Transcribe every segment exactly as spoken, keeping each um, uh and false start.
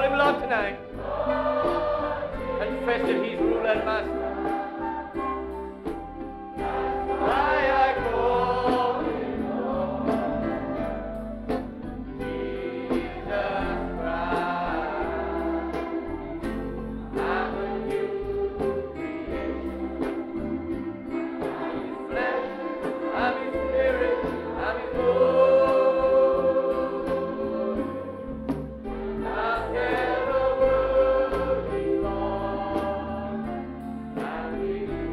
him Lord tonight. Confess that he's ruler and master. Why I call him Lord, Jesus Christ. I'm a new creation. I'm his flesh, I'm his spirit, I'm his soul. I'll tell the world he's Lord. I'm with you.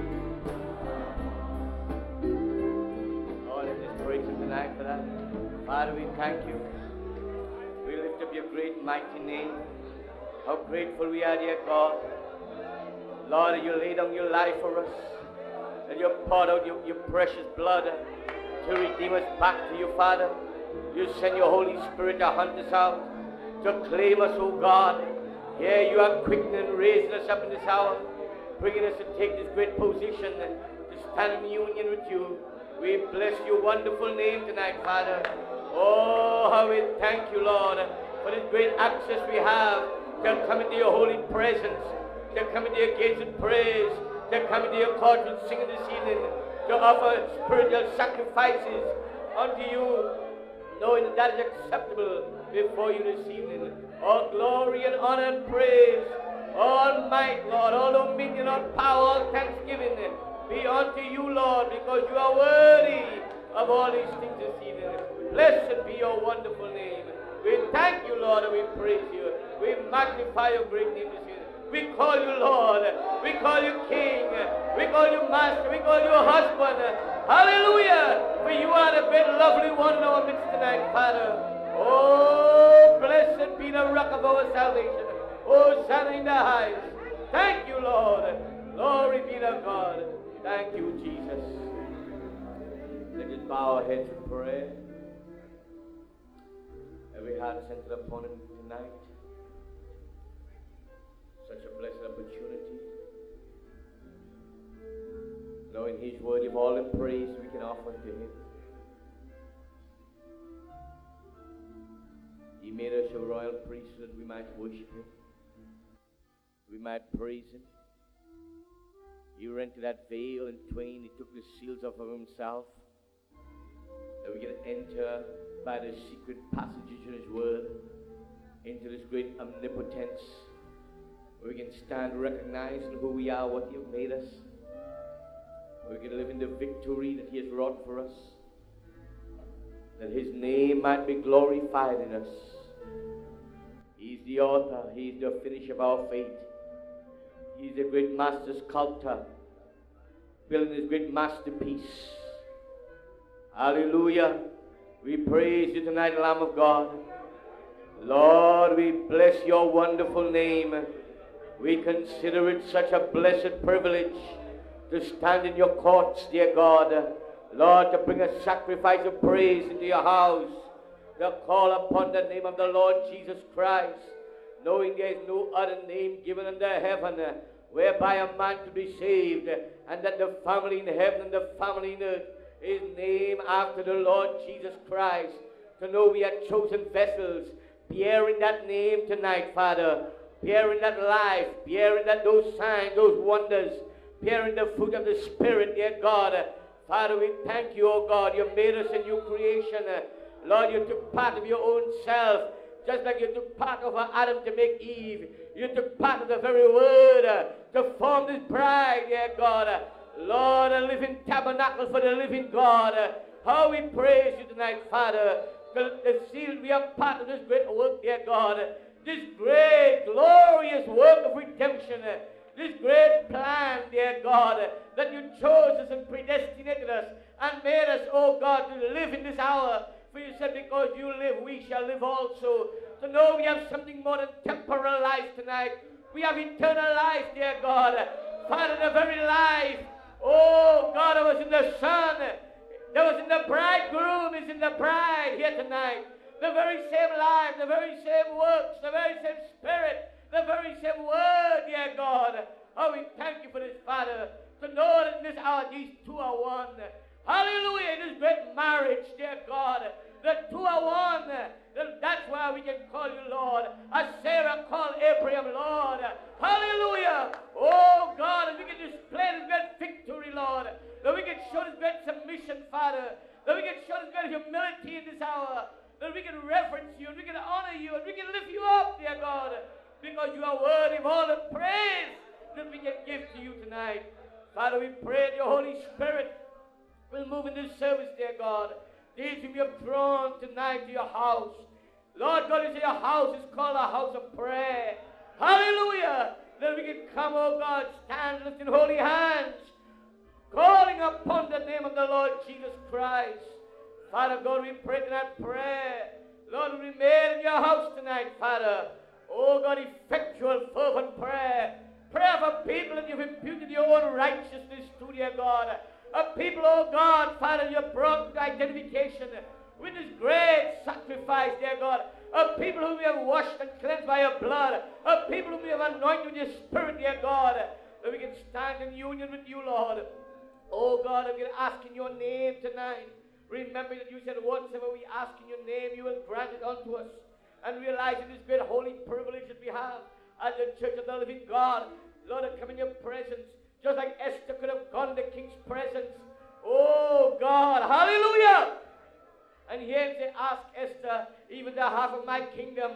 Lord, let's just praise him tonight for that. Father, we thank you. We lift up your great mighty name. How grateful we are, dear God. Lord, that you laid down your life for us. That you poured out your, your precious blood to redeem us back to you, Father. You send your Holy Spirit to hunt us out, to claim us, oh God. Here you are quickening and raising us up in this hour, bringing us to take this great position, to stand in union with you. We bless your wonderful name tonight, Father. Oh, how we thank you, Lord, for this great access we have to come into your holy presence, to come into your gates with praise, to come into your court with singing this evening, to offer spiritual sacrifices unto you, knowing that that is acceptable before you this evening. All glory and honor and praise, all might, Lord, all dominion, all power, all thanksgiving be unto you, Lord, because you are worthy of all these things this evening. Blessed be your wonderful name. We thank you, Lord, and we praise you. We magnify your great name this evening. We call you Lord. We call you King. We call you Master. We call you husband. Hallelujah. For you are the great lovely one in our midst tonight, Father. Oh, blessed be the rock of our salvation. Oh, Son in the highest. Thank you, Lord. Glory be to God. Thank you, Jesus. Let us bow our heads in prayer. Every heart is centered upon him tonight. Such a blessed opportunity. Knowing he's worthy of all the praise we can offer to him. He made us a royal priesthood that we might worship him. We might praise him. He rent that veil in twain. He took the seals off of himself. That we can enter by the secret passages in his word into this great omnipotence. We can stand recognizing who we are, what he has made us. We can live in the victory that he has wrought for us. That his name might be glorified in us. He's the author. He's the finisher of our faith. He's the great master sculptor, building his great masterpiece. Hallelujah. We praise you tonight, Lamb of God. Lord, we bless your wonderful name. We consider it such a blessed privilege to stand in your courts, dear God. Lord, to bring a sacrifice of praise into your house, to call upon the name of the Lord Jesus Christ, knowing there is no other name given under heaven whereby a man to be saved, and that the family in heaven and the family in earth is named after the Lord Jesus Christ. To know we are chosen vessels, bearing that name tonight, Father, bearing that life, bearing that those signs, those wonders, bearing the fruit of the Spirit, dear God. Father, we thank you, oh God. You made us a new creation. Lord, you took part of your own self, just like you took part of Adam to make Eve. You took part of the very word uh, to form this bride, dear God. Uh, Lord, a living tabernacle for the living God. Uh, how we praise you tonight, Father. The, the seal, we are part of this great work, dear God. Uh, this great, glorious work of redemption. Uh, this great plan, dear God, uh, that you chose us and predestinated us and made us, oh God, to live in this hour. For you said, because you live, we shall live also. To know we have something more than temporal life tonight. We have eternal life, dear God. Father, the very life, oh God, that was in the Son, that was in the bridegroom, is in the bride here tonight. The very same life, the very same works, the very same Spirit, the very same word, dear God. Oh, we thank you for this, Father. To know that in this hour, these two are one. Hallelujah, this great marriage, dear God. The two are one. That's why we can call you Lord. As Sarah have called Abraham, Lord. Hallelujah. Oh God, that we can display this great victory, Lord. That we can show this great submission, Father. That we can show this great humility in this hour. That we can reverence you, and we can honor you, and we can lift you up, dear God. Because you are worthy of all the praise that we can give to you tonight. Father, we pray that your Holy Spirit will move in this service, dear God. These whom you have drawn tonight to your house. Lord God, you say your house is called a house of prayer. Hallelujah. That we can come, oh God, stand lifting holy hands, calling upon the name of the Lord Jesus Christ. Father God, we pray tonight prayer. Lord, we remain in your house tonight, Father. Oh God, effectual, fervent prayer. Prayer for people that you've imputed your own righteousness to, dear God. A people, oh God, Father, you have brought to identification with this great sacrifice, dear God. A people whom you have washed and cleansed by your blood. A people whom you have anointed with your spirit, dear God. That we can stand in union with you, Lord. Oh God, I'm going to ask in your name tonight. Remember that you said whatsoever we ask in your name, you will grant it unto us. And realizing this great holy privilege that we have as the church of the living God, Lord, to come in your presence, just like Esther could have gone in the king's presence. Oh God, hallelujah! And here they ask Esther, even the half of my kingdom.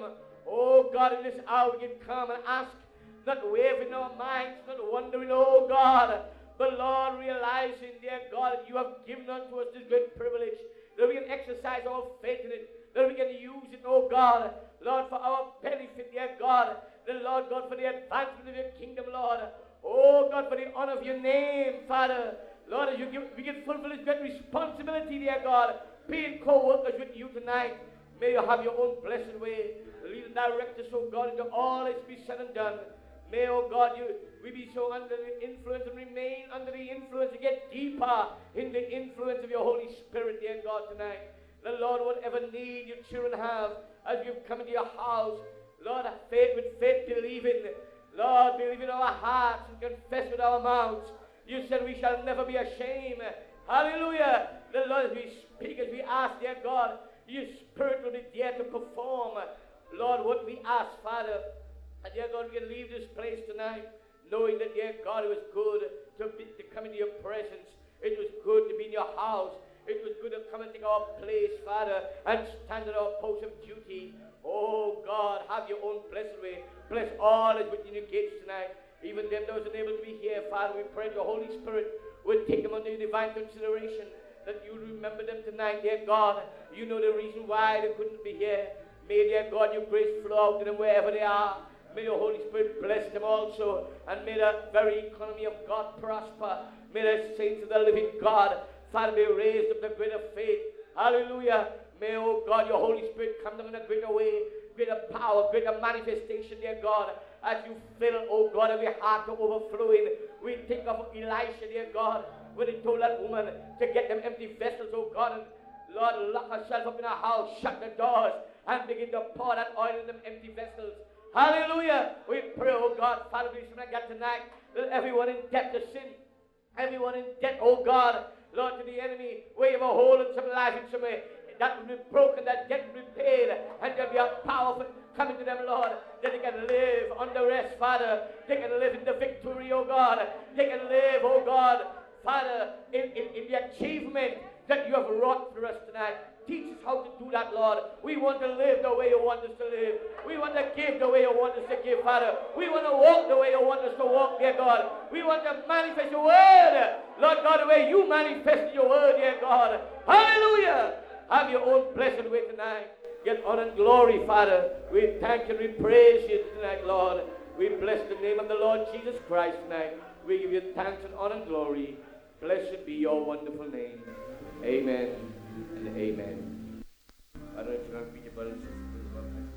Oh God, in this hour we can come and ask, not wavering our minds, not wondering, oh God, but Lord, realizing, dear God, that you have given unto us this great privilege, that we can exercise our faith in it, that we can use it, oh God, Lord, for our benefit, dear God, the Lord God, for the advancement of your kingdom, Lord, oh God, for the honor of your name, Father, Lord, as you give, we can fulfill this great responsibility, dear God, being co-workers with you tonight. May you have your own blessed way, lead and direct us, oh God, into all that is be said and done. May, oh God, you we be so under the influence and remain under the influence and get deeper in the influence of your Holy Spirit, dear God, tonight. The Lord, whatever need your children have, as you've come into your house, Lord, faith with faith, believing. Lord, believe in our hearts and confess with our mouths. You said we shall never be ashamed. Hallelujah. The Lord, as we speak, as we ask, dear God, your Spirit will be there to perform, Lord, what we ask, Father. And dear God, we can leave this place tonight knowing that, dear God, it was good to, be, to come into your presence. It was good to be in your house. It was good to come and take our place, Father, and stand at our post of duty. Oh, God, have your own blessed way. Bless all that's within your gates tonight. Even them that was unable to be here, Father, we pray the Holy Spirit will take them under your divine consideration, that you remember them tonight, dear God. You know the reason why they couldn't be here. May, dear God, your grace flow out to them wherever they are. May your Holy Spirit bless them also, and may the very economy of God prosper. May the saints of the living God, Father, be raised up the greater faith. Hallelujah. May, oh God, your Holy Spirit come down in a greater way, greater power, greater manifestation, dear God, as you fill, oh God, every heart to overflowing. We think of Elisha, dear God, when he told that woman to get them empty vessels, oh God, and Lord, lock herself up in her house, shut the doors, and begin to pour that oil in them empty vessels. Hallelujah. We pray, oh God, Father, please, when I get tonight, that everyone in debt to sin, everyone in debt, oh God, Lord, to the enemy, where you have a hold on some life in some way, that will be broken, that debt will be paid, and there'll be a power coming to them, Lord, that they can live under rest, Father. They can live in the victory, oh God. They can live, oh God, Father, in, in, in the achievement that you have wrought for us tonight. Teach us how to do that, Lord. We want to live the way you want us to live. We want to give the way you want us to give, Father. We want to walk the way you want us to walk, dear God. We want to manifest your word, Lord God, the way you manifest your word, dear God. Hallelujah. Have your own blessed way tonight. Get honor and glory, Father. We thank you and we praise you tonight, Lord. We bless the name of the Lord Jesus Christ tonight. We give you thanks and honor and glory. Blessed be your wonderful name. Amen and amen. I don't know if you want to meet your brothers and sisters.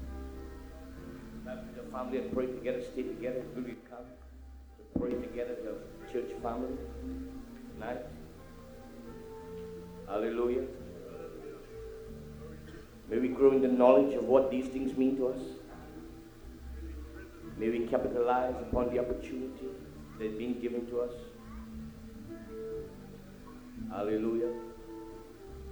Come with your family and pray together, stay together. Will you come to pray together as a church family tonight? Hallelujah. May we grow in the knowledge of what these things mean to us. May we capitalize upon the opportunity that is being given to us. Hallelujah.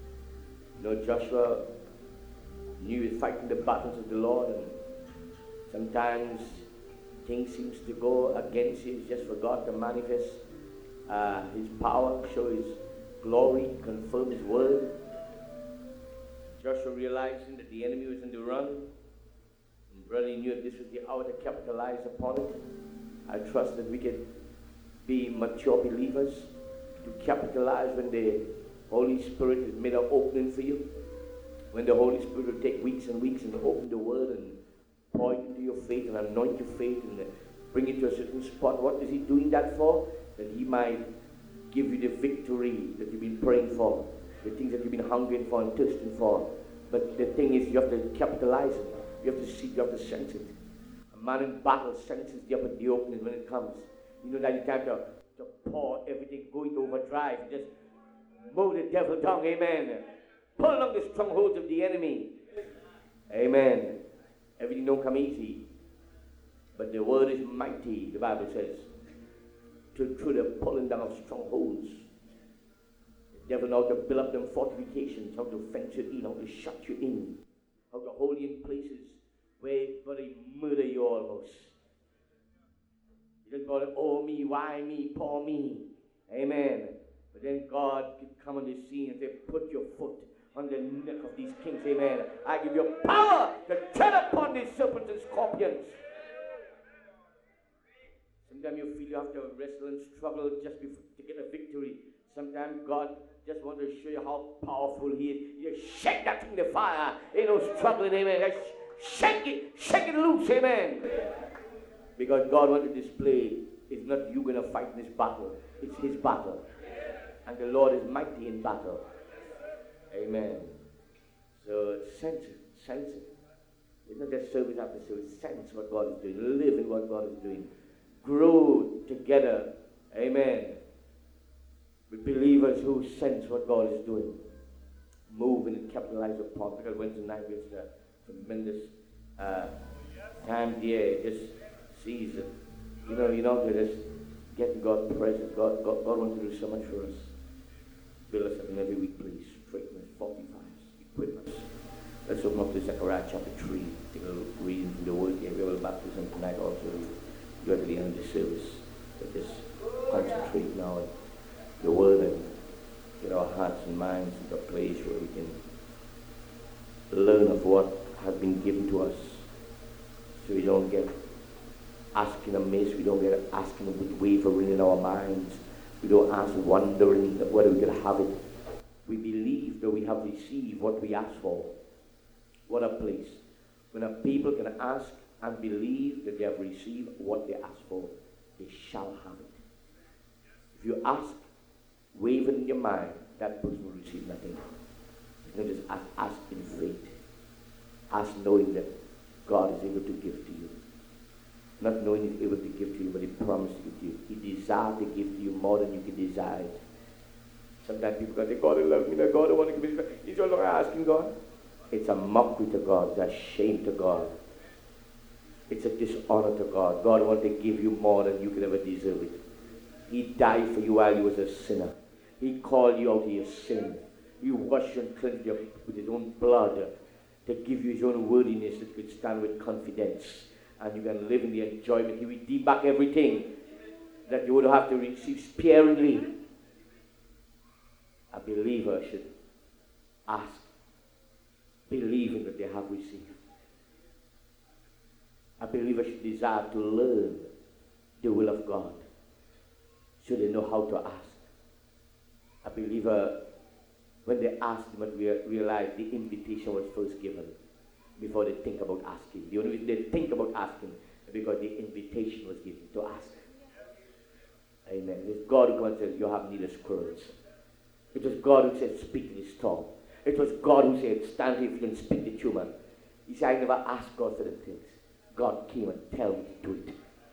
You know, Joshua knew he was fighting the battles of the Lord, and Sometimes things seems to go against you. It's just for God to manifest uh, His power, show His glory, confirm His word. Joshua realizing that the enemy was on the run, and brother, he knew that this was the hour to capitalize upon it. I trust that we can be mature believers to capitalize when the Holy Spirit has made an opening for you. When the Holy Spirit will take weeks and weeks and open the word and pour it into your faith and anoint your faith and bring it to a certain spot. What is He doing that for? That He might give you the victory that you've been praying for, the things that you've been hungering for and thirsting for. But the thing is, you have to capitalize it. You have to see, you have to sense it. A man in battle senses the, up the opening when it comes. You know that you time to, to pour everything, go into overdrive, just mow the devil down, amen. Pull along the strongholds of the enemy. Amen. Everything don't come easy. But the word is mighty, the Bible says. To, through the pulling down of strongholds. The devil knows how to build up them fortifications, how to fence you in, how to shut you in, how to hold you in places where but they murder you almost. You just go, oh me, why me, poor me. Amen. But then God could come on the scene and say, put your foot on the neck of these kings. Amen. I give you power to tread upon these serpents and scorpions. Sometimes you feel you have to wrestle and struggle just before, to get a victory. Sometimes God just wants to show you how powerful He is. You shake that thing in the fire. Ain't no struggling, amen. Just shake it, shake it loose, amen. Because God wants to display, it's not you going to fight this battle. It's His battle. And the Lord is mighty in battle. Amen. So sense it, sense it. It's not just service after service. Sense what God is doing. Live in what God is doing. Grow together. Amen. With believers who sense what God is doing. Move and capitalize upon. Because Wednesday night was a tremendous uh, time there. Just sees it. You know, you know, just getting God's presence. God, God, God wants to do so much for us. Build us up in every week, please. Straighten us, fortify us, equip us. Let's open up to Zechariah chapter three. Take a little reading from the word here. We have a baptism tonight also. You at the end of the service. But just concentrate now on the word and get our hearts and minds into a place where we can learn of what has been given to us. So we don't get asking amiss. We don't get asking with wavering in our minds. We don't ask wondering whether we can have it. We believe that we have received what we asked for. What a place. When a people can ask and believe that they have received what they asked for, they shall have it. If you ask, waver in your mind, that person will receive nothing. You know, just ask, ask in faith. Ask knowing that God is able to give to you. Not knowing He's able to give to you, but He promised to give to you. He desires to give to you more than you can desire. Sometimes people go, God will love me, no, God don't want to give me. He's no longer asking God. It's a mockery to God. It's a shame to God. It's a dishonor to God. God wants to give you more than you could ever deserve it. He died for you while you was a sinner. He called you out of your sin. He washed you and cleansed you with His own blood to give you His own worthiness that you could stand with confidence. And you can live in the enjoyment. He will redeem back everything that you would have to receive sparingly. A believer should ask, believing that they have received. A believer should desire to learn the will of God, so they know how to ask. A believer, when they ask, must realize the invitation was first given before they think about asking. The only reason they think about asking is because the invitation was given to ask. Amen. It's God who comes and says, you have need of squirrels. It was God who said, speak to this storm. It was God who said, stand here if you can speak the tumor. He said, I never asked God for the things. God came and tell me to do it.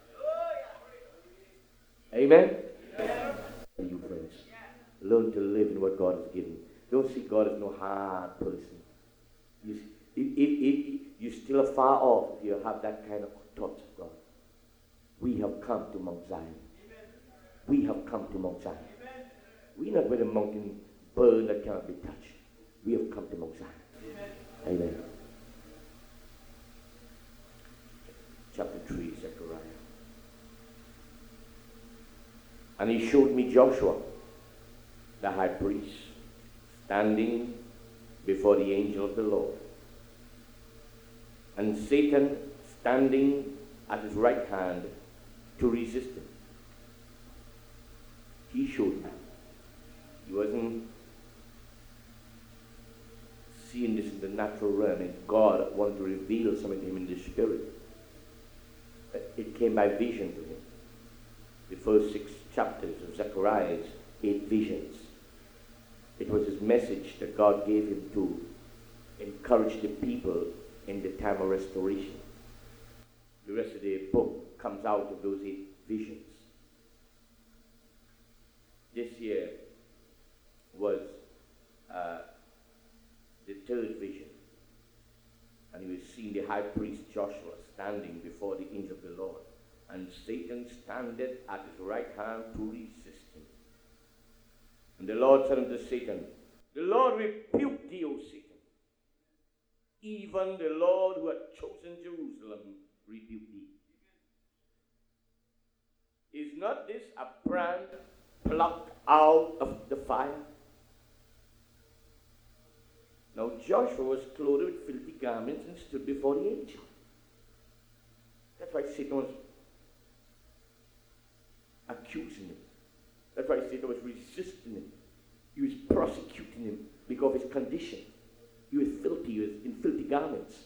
Amen? Amen. You friends, learn to live in what God has given. Don't see God as no hard person. You, if, if, if you're still far off, if you have that kind of thoughts of God. We have come to Mount Zion. We have come to Mount Zion. We're not where the mountain burn that cannot be touched. We have come to Mount Zion. Amen. Amen. chapter three, Zechariah. And he showed me Joshua, the high priest, standing before the angel of the Lord, and Satan standing at his right hand to resist him. He showed me. He wasn't seeing this in the natural realm, and God wanted to reveal something to him in the spirit. It came by vision to him. The first six chapters of Zechariah's eight visions. It was his message that God gave him to encourage the people in the time of restoration. The rest of the book comes out of those eight visions. This year was uh, the third vision, and he was seeing the high priest Joshua standing before the angel of the Lord, and Satan standeth at his right hand to resist him. And the Lord said unto Satan, the Lord rebuke thee, O Satan. Even the Lord who hath chosen Jerusalem rebuke thee. Is not this a brand plucked out of the fire? Now Joshua was clothed with filthy garments and stood before the angel. That's why Satan was accusing him. That's why Satan was resisting him. He was prosecuting him because of his condition. He was filthy, he was in filthy garments.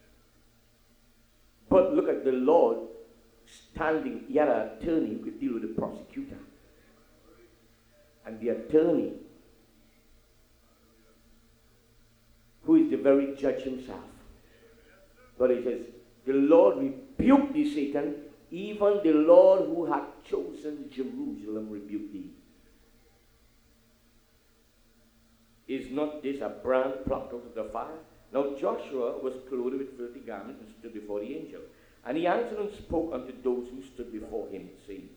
But look at the Lord standing. He had an attorney who could deal with the prosecutor. And the attorney, who is the very judge himself. But he says, the Lord rebuke thee, Satan, even the Lord who hath chosen Jerusalem rebuke thee. Is not this a brand plucked out of the fire? Now Joshua was clothed with filthy garments and stood before the angel. And he answered and spoke unto those who stood before him, saying,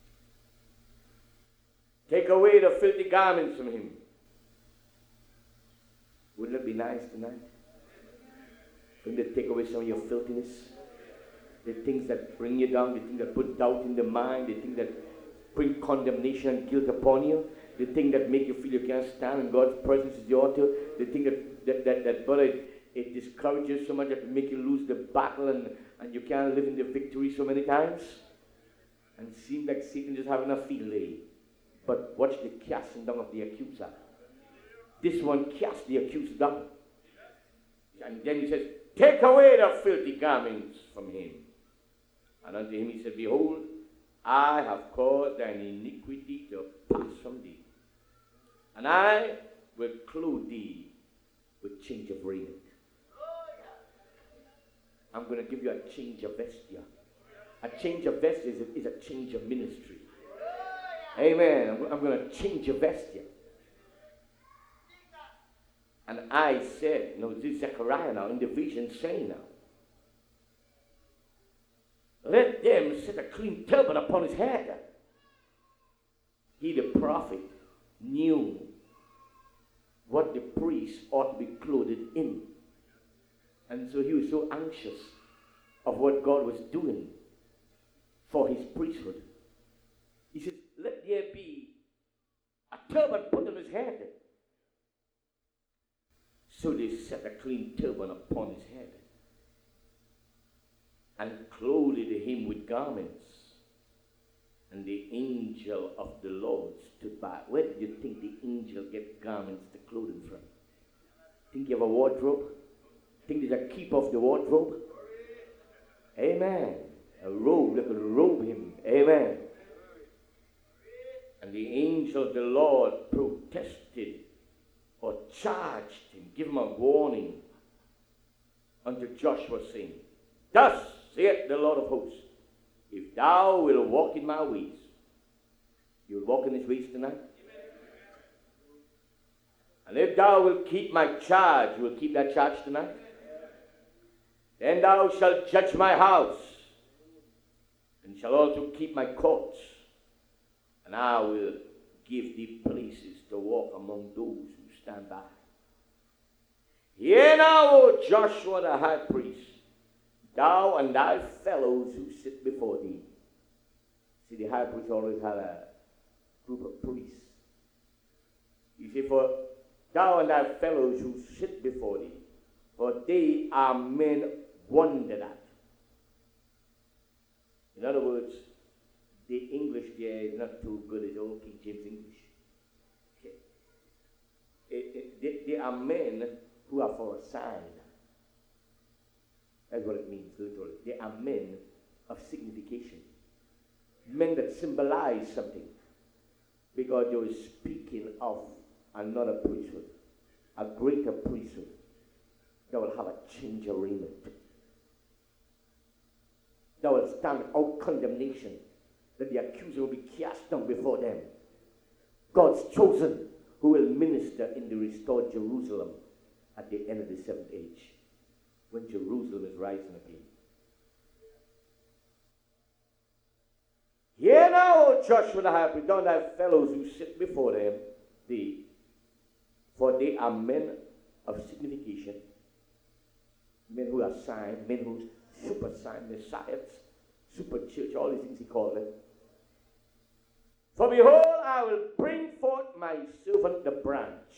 take away the filthy garments from him. Wouldn't it be nice tonight? For him to take away some of your filthiness? The things that bring you down, the things that put doubt in the mind, the things that bring condemnation and guilt upon you, the thing that make you feel you can't stand in God's presence is the altar, the thing that, that, that, that brother, it, it discourages so much that it make you lose the battle and, and you can't live in the victory so many times. And it seems like Satan just having a field day. But watch the casting down of the accuser. This one cast the accuser down. And then he says, take away the filthy garments from him. And unto him he said, behold, I have caused thine iniquity to pass from thee. And I will clothe thee with change of raiment. I'm going to give you a change of vesture. A change of vesture is a, is a change of ministry. Amen. I'm, I'm going to change your vesture. And I said, no, this is Zechariah now in the vision saying now, let them set a clean turban upon his head. He, the prophet, knew what the priest ought to be clothed in. And so he was so anxious of what God was doing for his priesthood. He said, let there be a turban put on his head. So they set a clean turban upon his head and clothed him with garments. And the angel of the Lord stood by. Where did you think the angel get garments to clothe him from? Think you have a wardrobe? Think there's a keep of the wardrobe? Amen. A robe that could robe him. Amen. And the angel of the Lord protested or charged him, give him a warning unto Joshua, saying, thus saith the Lord of hosts, if thou wilt walk in my ways, you'll walk in his ways tonight? And if thou wilt keep my charge, you will keep that charge tonight? Then thou shalt judge my house, and shall also keep my courts, and I will give thee places to walk among those who stand by. Hear now, O Joshua the high priest, thou and thy fellows who sit before thee. See, the high priest always had a group of priests. You see, for thou and thy fellows who sit before thee, for they are men wondered at. In other words, the English there is not too good as old King James English. Okay. It, it, they, they are men who are for a sign. That's what it means, literally. They are men of signification. Men that symbolize something. Because they were speaking of another priesthood, a greater priesthood that will have a change of raiment, that will stand out condemnation, that the accuser will be cast down before them. God's chosen, who will minister in the restored Jerusalem at the end of the seventh age, when Jerusalem is rising again. Hear now, O Joshua the high priest, thou and thy fellows who sit before them, thee, for they are men of signification, men who are signs, men who super sign, messiahs, super church, all these things he called them. For behold, I will bring forth my servant the branch.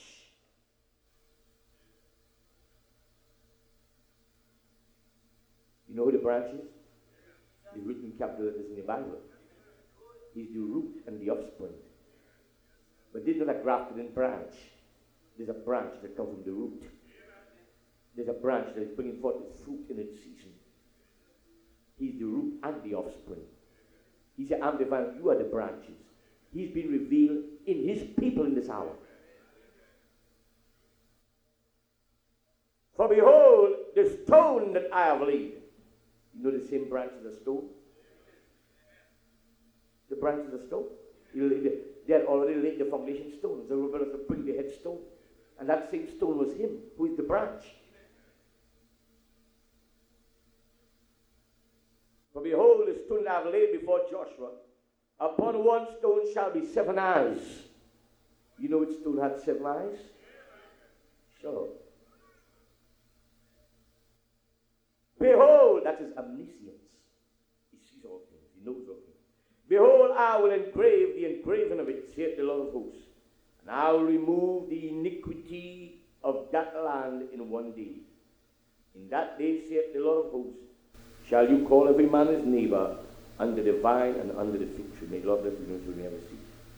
You know who the branch is? It's written in capital letters in the Bible. He's the root and the offspring. But this is not a grafted in branch. There's a branch that comes from the root. There's a branch that is bringing forth its fruit in its season. He's the root and the offspring. He said, I'm the vine, you are the branches. He's been revealed in his people in this hour. For behold, the stone that I have laid. You know the same branch as the stone? The branch of the stone. They had already laid the foundation stone. So we were to bring the headstone. And that same stone was him, who is the branch. For behold, the stone that I have laid before Joshua, upon one stone shall be seven eyes. You know which stone had seven eyes? Sure. Behold, that is omniscience. He sees all things. He knows all things. Behold, I will engrave the engraving of it, saith the Lord of hosts. And I will remove the iniquity of that land in one day. In that day, saith the Lord of hosts, shall you call every man his neighbor under the vine and under the fig tree. May the Lord bless you until we never see.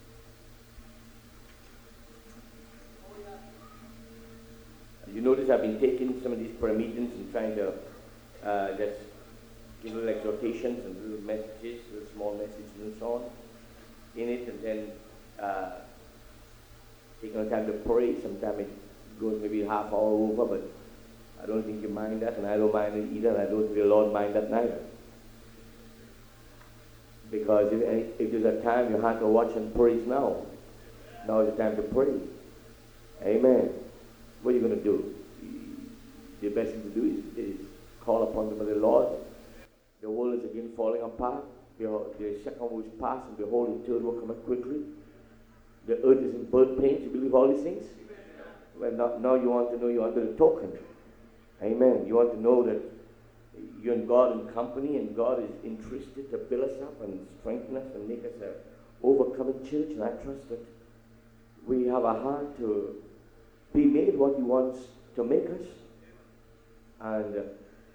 You notice I've been taking some of these prayer meetings and trying to uh, just give little exhortations and little messages, little small messages and so on in it, and then uh, taking the time to pray. Sometimes it goes maybe half hour over, but I don't think you mind that, and I don't mind it either, and I don't think the Lord mind that neither. Because if, if there's a time you have to watch and praise now, now is the time to pray. Amen. What are you going to do? The best thing to do is, is call upon the name of the Lord. The world is again falling apart. The, the second will is past, and behold, the third will come up quickly. The earth is in birth pains. You believe all these things? Well, now, now you want to know you're under the token. Amen. You want to know that you're in God in company, and God is interested to build us up and strengthen us and make us an overcoming church. And I trust that we have a heart to be made what He wants to make us, and uh,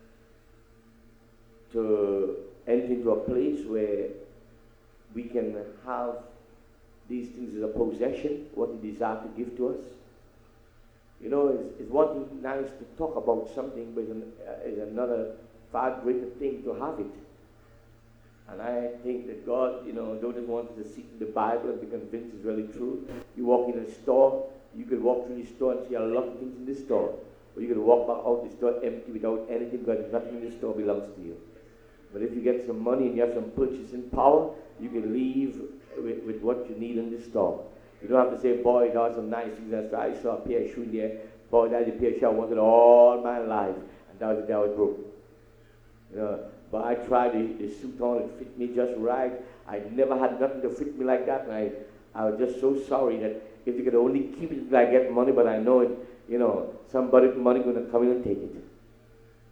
to enter into a place where we can have these things as a possession, what He desires to give to us. You know, it's, it's one thing nice to talk about something, but it's, an, uh, it's another far greater thing to have it. And I think that God, you know, don't just want us to seek in the Bible and be convinced it's really true. You walk in a store, you could walk through the store and see a lot of things in the store. Or you could walk back out the store empty without anything, because nothing in the store belongs to you. But if you get some money and you have some purchasing power, you can leave with, with what you need in the store. You don't have to say, boy, that was some nice things. I saw a pair of shoes there. Boy, that's a pair of shoes I wanted all my life. And that was the day I was broke. You know, but I tried the, the suit on, it fit me just right. I never had nothing to fit me like that. And I, I was just so sorry that if you could only keep it until I get money, but I know it, you know, somebody with money going to come in and take it.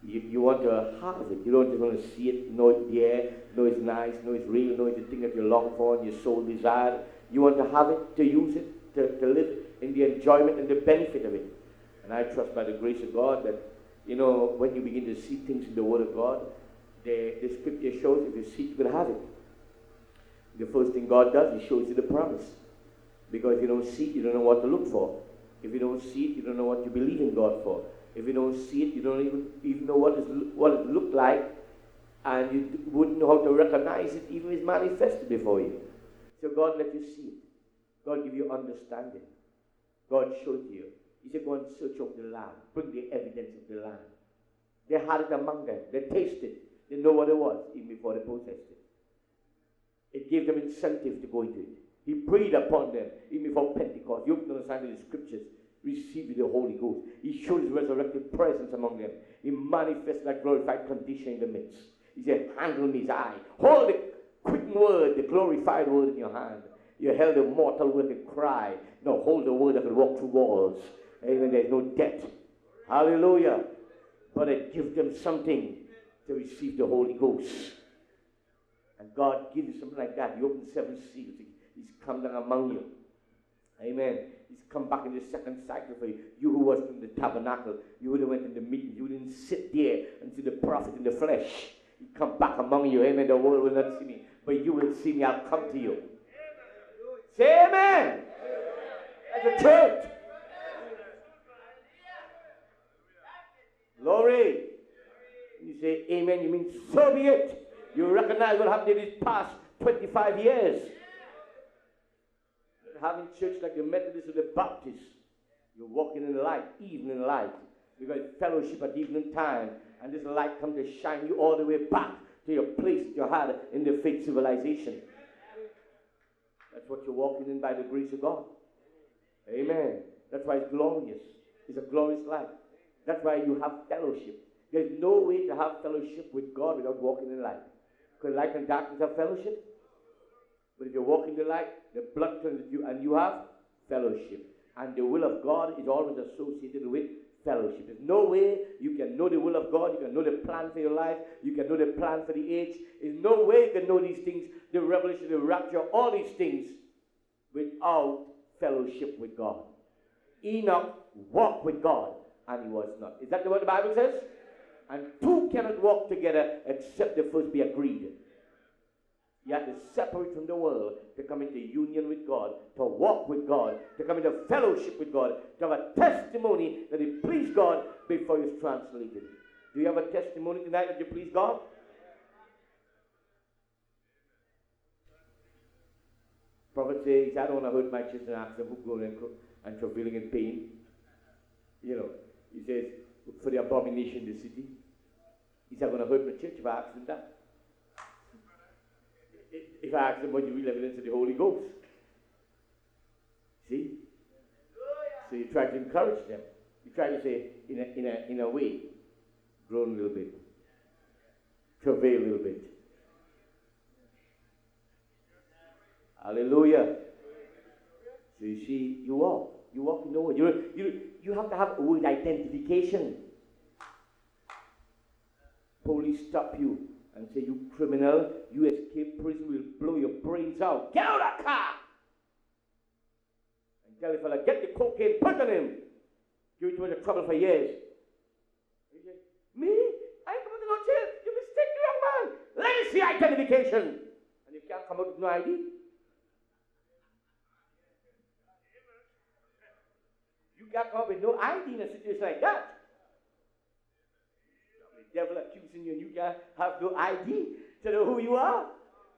You, you want to have it. You don't just want to see it, know it's there, know it's nice, know it's real, know it's the thing that you long for and your soul desire. You want to have it, to use it, to, to live in the enjoyment and the benefit of it. And I trust by the grace of God that, you know, when you begin to see things in the Word of God, the, the Scripture shows if you seek, you will have it. The first thing God does, He shows you the promise. Because if you don't see it, you don't know what to look for. If you don't see it, you don't know what you believe in God for. If you don't see it, you don't even, even know what, is, what it looked like, and you wouldn't know how to recognize it even if it's manifested before you. So God let you see it. God give you understanding. God showed you. He said, go and search out the land. Bring the evidence of the land. They had it among them. They tasted it. They know what it was even before they possessed it. It gave them incentive to go into it. He prayed upon them even before Pentecost. You can understand in the scriptures. Received the Holy Ghost. He showed His resurrected presence among them. He manifested that glorified condition in the midst. He said, handle me, His eye. Hold the quickened word, the glorified word in your hand. You held the mortal word and cried. Now hold the word that could walk through walls. Amen. There's no death. Hallelujah. But it gives them something to receive the Holy Ghost. And God gives you something like that. He opened seven seals. He's come down among you. Amen. He's come back in the second cycle for you. You who was in the tabernacle, you would have went in the meeting. You didn't sit there and see the prophet in the flesh. He come back among you. Amen. The world will not see me, but you will see me. I'll come to you. Say amen. That's a church. Glory. You say amen, you mean so be it. You recognize what happened in these past twenty-five years. Having church like the Methodists or the Baptists, you're walking in the light, evening light. You've got fellowship at evening time, and this light comes to shine you all the way back to your place that you had in the faith civilization. That's what you're walking in by the grace of God. Amen. That's why it's glorious. It's a glorious life. That's why you have fellowship. There's no way to have fellowship with God without walking in light. Because light and darkness have fellowship. But if you walk in the light, the blood turns you, and you have fellowship. And the will of God is always associated with fellowship. There's no way you can know the will of God. You can know the plan for your life. You can know the plan for the age. There's no way you can know these things, the revelation, the rapture, all these things, without fellowship with God. Enoch walked with God, and he was not. Is that what the Bible says? And two cannot walk together except they first be agreed. You have to separate from the world to come into union with God, to walk with God, to come into fellowship with God, to have a testimony that it pleased God before it's translated. Do you have a testimony tonight that you please God? Prophet says, I don't want to hurt my children and ask them who go and, and travailing in pain. You know, he says, for the abomination in the city. He said, I'm going to hurt my church if I ask them that. If I ask them what you real evidence of the Holy Ghost. See? So you try to encourage them. You try to say, in a, in a, in a way, groan a little bit. Travail a little bit. Hallelujah. So you see, you walk. You walk in the word. You, you, you have to have a word identification. Police stop you and say, you criminal, you escape prison, we'll blow your brains out. Get out of the car! And tell the fella, get the cocaine, put on him. Give it to him in trouble for years. He says, me? I ain't coming to no jail. You mistake the young man. Let me see identification. And you can't come out with no I D. You can't come up with no I D in a situation like that. The devil accusing you and you can't have no I D to know who you are.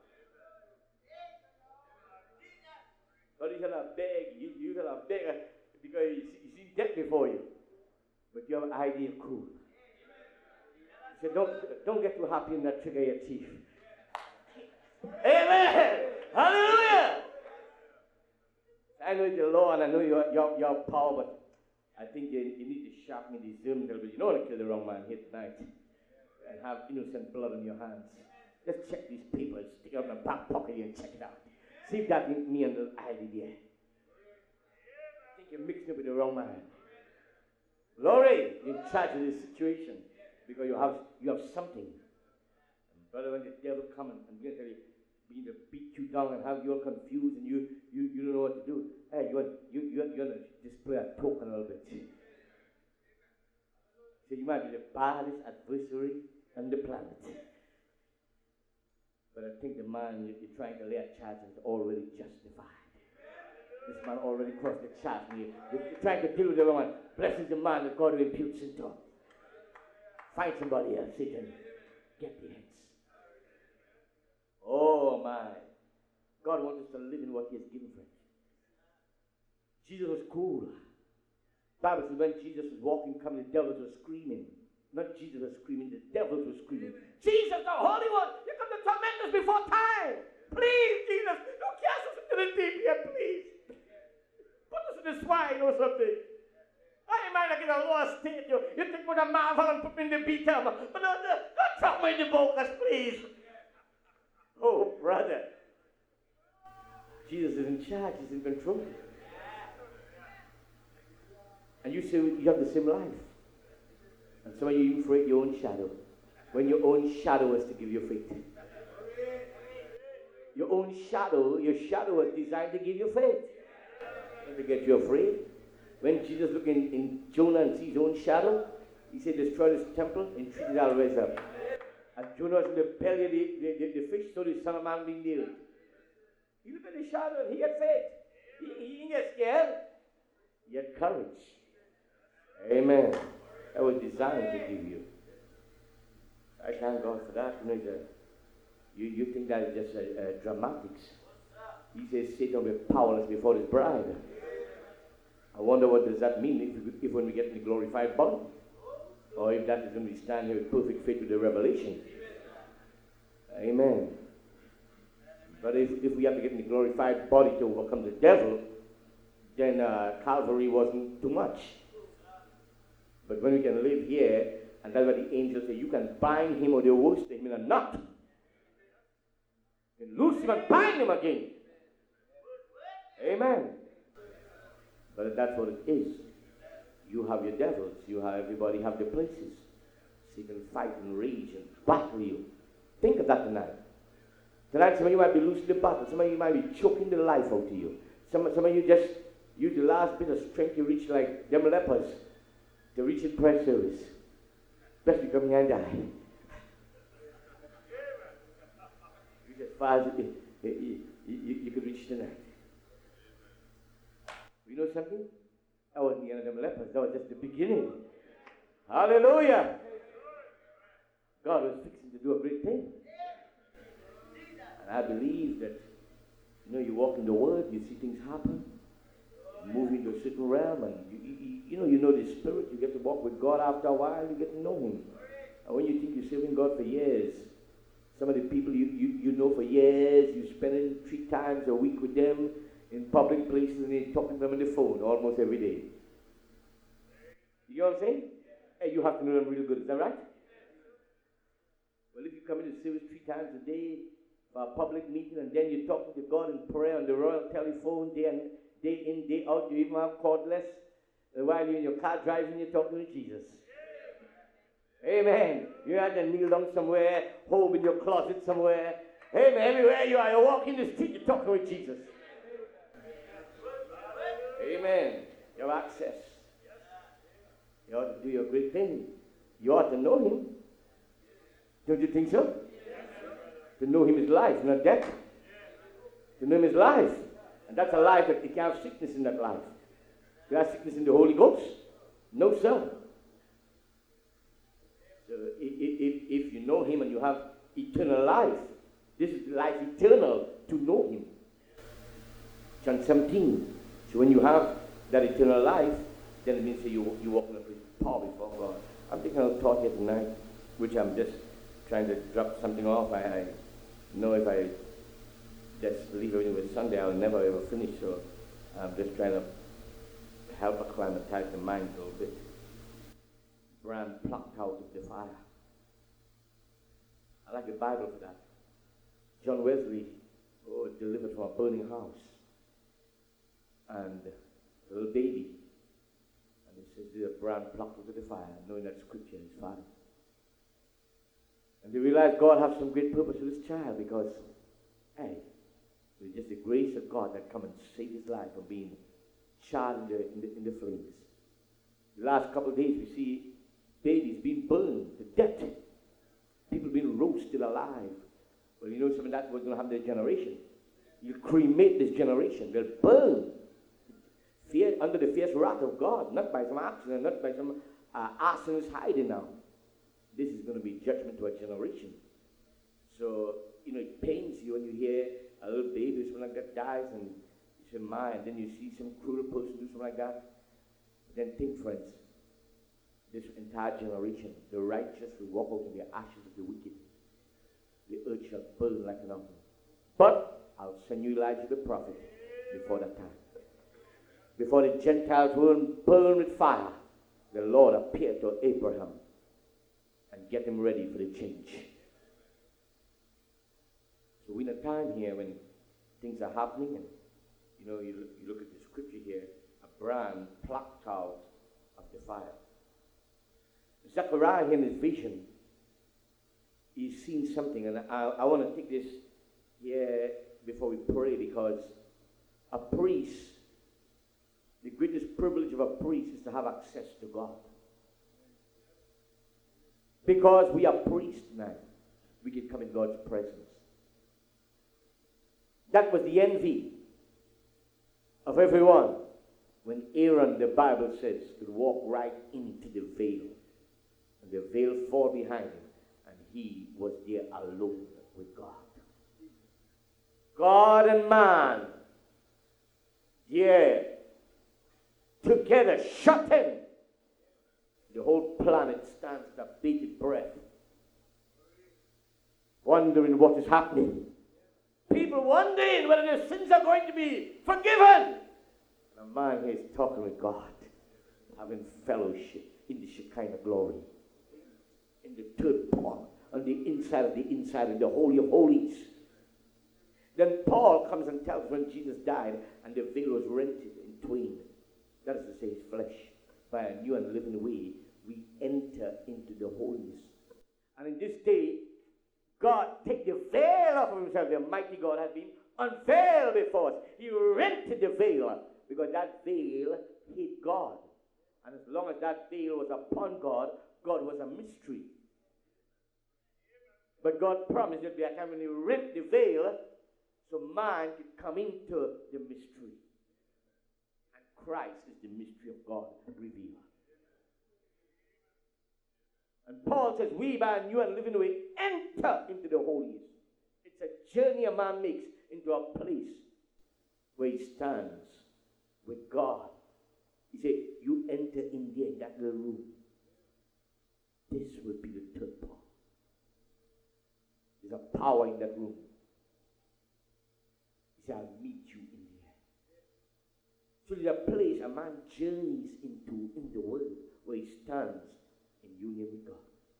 But he's gonna beg, you, you're gonna beg because he's, he's in debt before you. But you have an I D of cool. So don't, don't get too happy in that trigger your teeth. Amen! Hallelujah! I know it's the law and I know your, your, your power, but I think you, you need to sharpen the discernment a little bit. You don't want to kill the wrong man here tonight and have innocent blood on your hands. Just check these papers, stick it up in the back pocket and check it out. See if that ain't me and the I D there. I think you're mixing up with the wrong man. Glory, in charge of this situation. Because you have you have something. And brother, when the devil comes and begin to begin to beat you down and have you all confused and you you, you don't know what to do. Hey, you want you you you want to display a token a little bit. So you might be the baddest adversary on the planet. But I think the man you're trying to lay a charge is already justified. This man already crossed the charge. And you, you're trying to deal with the woman. Blessed is the man that God imputes into. Find somebody else. Satan, get the hence. Oh my. God wants us to live in what He has given for us. Jesus was cool. The Bible says when Jesus was walking, coming, the devils were screaming. Not Jesus was screaming, the devils were screaming. Jesus, the Holy One, you come to torment us before time. Please, Jesus, don't cast us into the deep here, please. Put us in the swine or something. I might not get a lost state. You, you think what a marvel and put me in the beater. But don't, don't drop me in the bogus, please. Oh, brother. Jesus is in charge. He's in control. And you say you have the same life. And some of you even create your own shadow. When your own shadow is to give you faith. Your own shadow, your shadow is designed to give you faith. Not to get you afraid. When Jesus looked in, in Jonah and sees his own shadow, he said, destroy this temple and treat it, I'll raise up. And Jonah was in the belly of the, the, the, the fish, so the Son of Man being nailed. He looked at the shadow and he had faith. He, he didn't get scared. He had courage. Amen. That was designed to give you. I thank God for that. You, know, you, you think that is just a, a dramatics. He says Satan will be powerless before his bride. I wonder what does that mean if, if when we get in the glorified body, or if that is when we stand here with perfect faith with the revelation. Amen. But if, if we have to get in the glorified body to overcome the devil, then uh, Calvary wasn't too much. But when we can live here, and that's what the angels say, you can bind him or the worst him in a knot. You can loose him and bind him again. Amen. But that's what it is. You have your devils. You have everybody have their places. So you can fight and rage and battle you. Think of that tonight. Tonight, some of you might be losing the battle. Some of you might be choking the life out of you. Some, some of you just use the last bit of strength you reach like them lepers to reach in prayer service. Best you come here and die. Reach as far as you, you, you, you could reach tonight. You know something? That wasn't the end of them lepers. That was just the beginning. Hallelujah. God was fixing to do a great thing. And I believe that, you know, you walk in the Word, you see things happen, move into a certain realm, and you, you, you know, you know the Spirit. You get to walk with God after a while, you get to know Him. And when you think you're serving God for years, some of the people you, you, you know for years, you spend three times a week with them in public places, and you're talking to them on the phone almost every day. You know what I'm saying? Hey, you have to know them real good. Is that right? Well, if you come into service three times a day for a public meeting, and then you're talking to God in prayer on the royal telephone day, and, day in, day out, you even have cordless, and while you're in your car driving, you're talking to Jesus. Amen. You had to kneel down somewhere, home in your closet somewhere. Amen. Everywhere you are, you're walking the street, you're talking with Jesus. Amen. You have access. You ought to do your great thing. You ought to know Him. Don't you think so? To know Him is life, not death. To know Him is life. And that's a life that you can't have sickness in that life. You have sickness in the Holy Ghost? No, sir. So if, if, if you know Him and you have eternal life, this is life eternal to know Him. John seventeen. So when you have that eternal life, then it means that you, you walk in a place of power before God. I'm taking a thought here tonight, which I'm just trying to drop something off. I, I know if I just leave everything with Sunday, I'll never ever finish. So I'm just trying to help acclimatize the mind a little bit. Bran plucked out of the fire. I like the Bible for that. John Wesley, oh, delivered from a burning house. And a little baby. And he says, the brand plucked out of the fire, knowing that scripture is father. And they realize God has some great purpose for this child because, hey, it was just the grace of God that come and save his life from being charred in the, in the, in the flames. The last couple of days we see babies being burned to death. People being roasted alive. Well, you know something that's what's going to happen to their generation. You cremate this generation. They'll burn fear, under the fierce wrath of God, not by some accident, not by some uh, arsonist hiding now. This is going to be judgment to a generation. So, you know, it pains you when you hear a little baby or something like that dies and you say, my, and then you see some cruel person do something like that. Then think, friends, this entire generation, the righteous will walk out in the ashes of the wicked. The earth shall burn like an oven. But I'll send you Elijah the prophet before that time. Before the Gentiles will burn with fire, the Lord appeared to Abraham and get him ready for the change. So we're in a time here when things are happening, and you know, you look, you look at the scripture here, a brand plucked out of the fire. Zechariah in his vision, he's seen something, and I, I want to take this here before we pray, because a priest, the greatest privilege of a priest is to have access to God. Because we are priests now, we can come in God's presence. That was the envy of everyone when Aaron, the Bible says, could walk right into the veil. And the veil fall behind him, and he was there alone with God. God and man, yeah, together, shut in. The whole planet stands with bated breath, wondering what is happening. People wondering whether their sins are going to be forgiven. And a man here is talking with God, having fellowship in the Shekinah glory, in the third part, on the inside of the inside, in the Holy of Holies. Then Paul comes and tells when Jesus died and the veil was rented in twain. That is to say, his flesh. By a new and living way, we enter into the holiness. And in this day, God take the veil off of himself. The mighty God has been unveiled before us. He rented the veil because that veil hid God. And as long as that veil was upon God, God was a mystery. But God promised that there be a time when he rent the veil so man could come into the mystery. And Christ is the mystery of God revealed. And Paul says, we by a new and living way enter into the holiest. It's a journey a man makes into a place where he stands with God. He said, you enter in there, in that little room. This will be the third part. There's a power in that room. He said, I'll meet you in there. So there's a place a man journeys into in the world where he stands in union with God.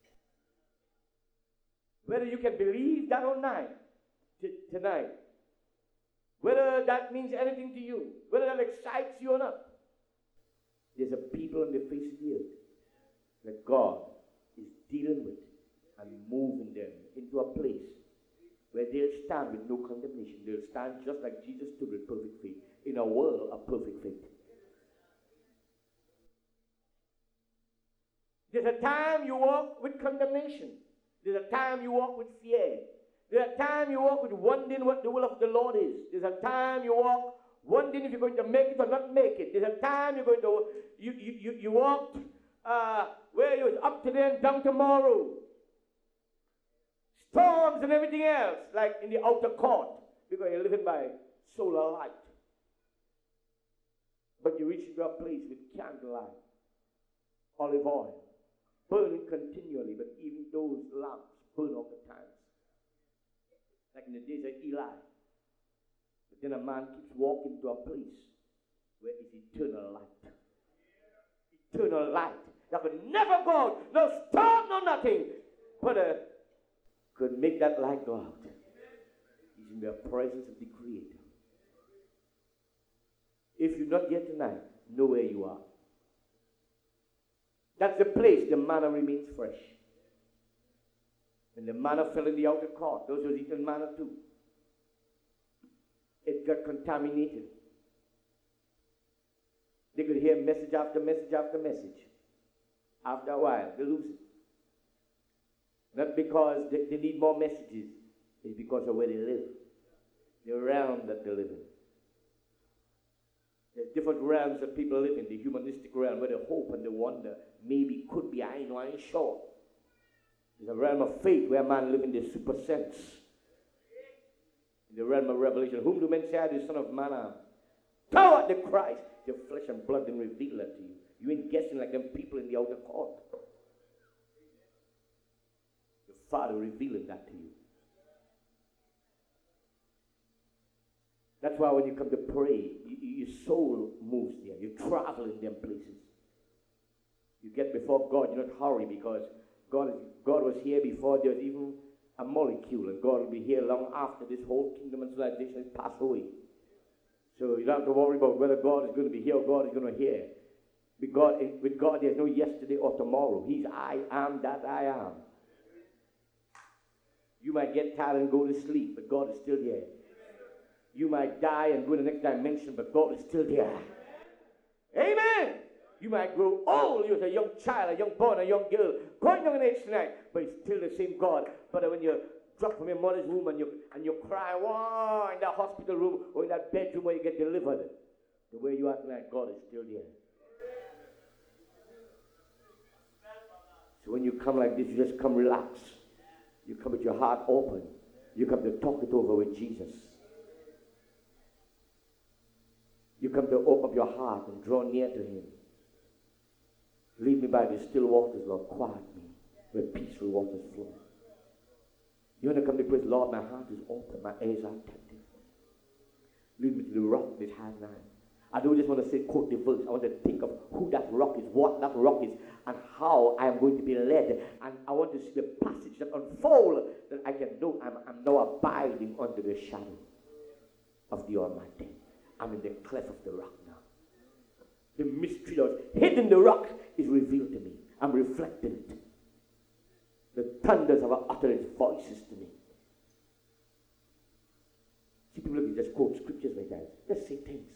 Whether you can believe that or not t- tonight, whether that means anything to you, whether that excites you or not, there's a people on the face of the earth that God is dealing with and moving them into a place where they'll stand with no condemnation. They'll stand just like Jesus stood with perfect faith in a world of perfect faith. There's a time you walk with condemnation. There's a time you walk with fear. There's a time you walk with wondering what the will of the Lord is. There's a time you walk wondering if you're going to make it or not make it. There's a time you're going to, you, you, you, you walk uh, where you're up today and down tomorrow. Storms and everything else, like in the outer court, because you're living by solar light. But you reach into a place with candlelight, olive oil, burning continually, but even those lamps burn all the time. Like in the days of Eli. But then a man keeps walking to a place where it's eternal light. Eternal light that could never go out. No storm, no nothing. But uh, could make that light go out. He's in the presence of the Creator. If you're not here tonight, know where you are. That's the place the manna remains fresh. When the manna fell in the outer court, those who was eating manna too, it got contaminated. They could hear message after message after message. After a while, they lose it. Not because they, they need more messages, it's because of where they live, the realm that they live in. There's different realms that people live in, the humanistic realm, where the hope and the wonder maybe could be, I know, I ain't sure. There's a realm of faith where man lives in the super sense. In the realm of revelation, whom do men say I, the Son of Man am? Thou art the Christ. Your flesh and blood didn't reveal that to you. You ain't guessing like them people in the outer court. The Father revealing that to you. That's why when you come to pray, you, your soul moves there. You travel in them places. You get before God, you don't hurry, because God, is, God was here before there was even a molecule, and God will be here long after this whole kingdom and civilization has passed away. So you don't have to worry about whether God is going to be here or God is going to hear. With God, with God, there's no yesterday or tomorrow. He's I am that I am. You might get tired and go to sleep, but God is still there. You might die and go to the next dimension, but God is still there. Amen. You might grow old. You're a young child, a young boy, a young girl, going young in age tonight, but it's still the same God. But when you drop from your mother's womb and you and you cry, wow, in that hospital room or in that bedroom where you get delivered, the way you are tonight, God is still there. So when you come like this, you just come relax. You come with your heart open. You come to talk it over with Jesus. You come to open up your heart and draw near to him. Lead me by the still waters, Lord. Quiet me where peaceful waters flow. You want to come to praise, Lord, my heart is open, my ears are attentive. Lead me to the rock that has nine. I don't just want to say, quote the verse. I want to think of who that rock is, what that rock is, and how I am going to be led. And I want to see the passage that unfold, that I can know I'm, I'm now abiding under the shadow of the Almighty. I'm in the cleft of the rock now. The mystery that's hidden in the rock is revealed to me. I'm reflecting it. The thunders have uttered its voices to me. See, people look, just quote scriptures like that. Just say things.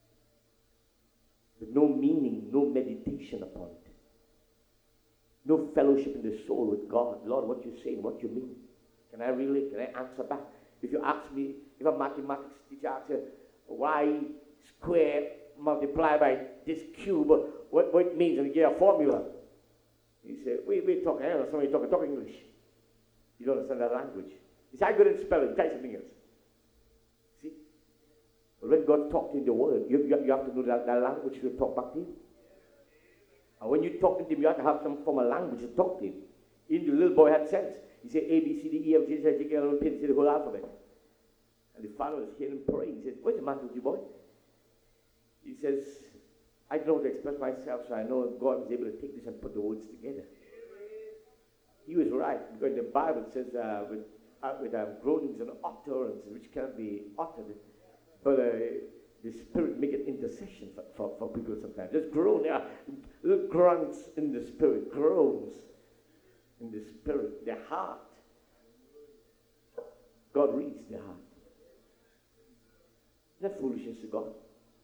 With no meaning, no meditation upon it. No fellowship in the soul with God. Lord, what you say, what you mean. Can I relate? Can I answer back? If you ask me, if a mathematics teacher asks you, y square multiplied by this cube, what, what it means, and you get a formula. You say, wait, wait, talking, I don't know, somebody talking, talk English. You don't understand that language. You say, I couldn't spell it, try something else. See? But when God talks in the word, you, you, you have to know that, that language to talk back to him. And when you talk to him, you have to have some form of language to talk to him. Even the little boy had sense. He said A, B, C, D, E, F, G, H, I, J, K, L, M, N, P, and say the whole alphabet. And the father was hearing him praying. He says, what's the matter with you, boy? He says, I don't know how to express myself, so I know God was able to take this and put the words together. He was right, because the Bible says uh, with, uh, with um, groanings and utterance, which cannot be uttered, but uh, the Spirit make an intercession for, for, for people sometimes. Just groan, yeah, little grunts in the Spirit, groans in the Spirit, the heart. God reads the heart. Isn't that foolishness to God?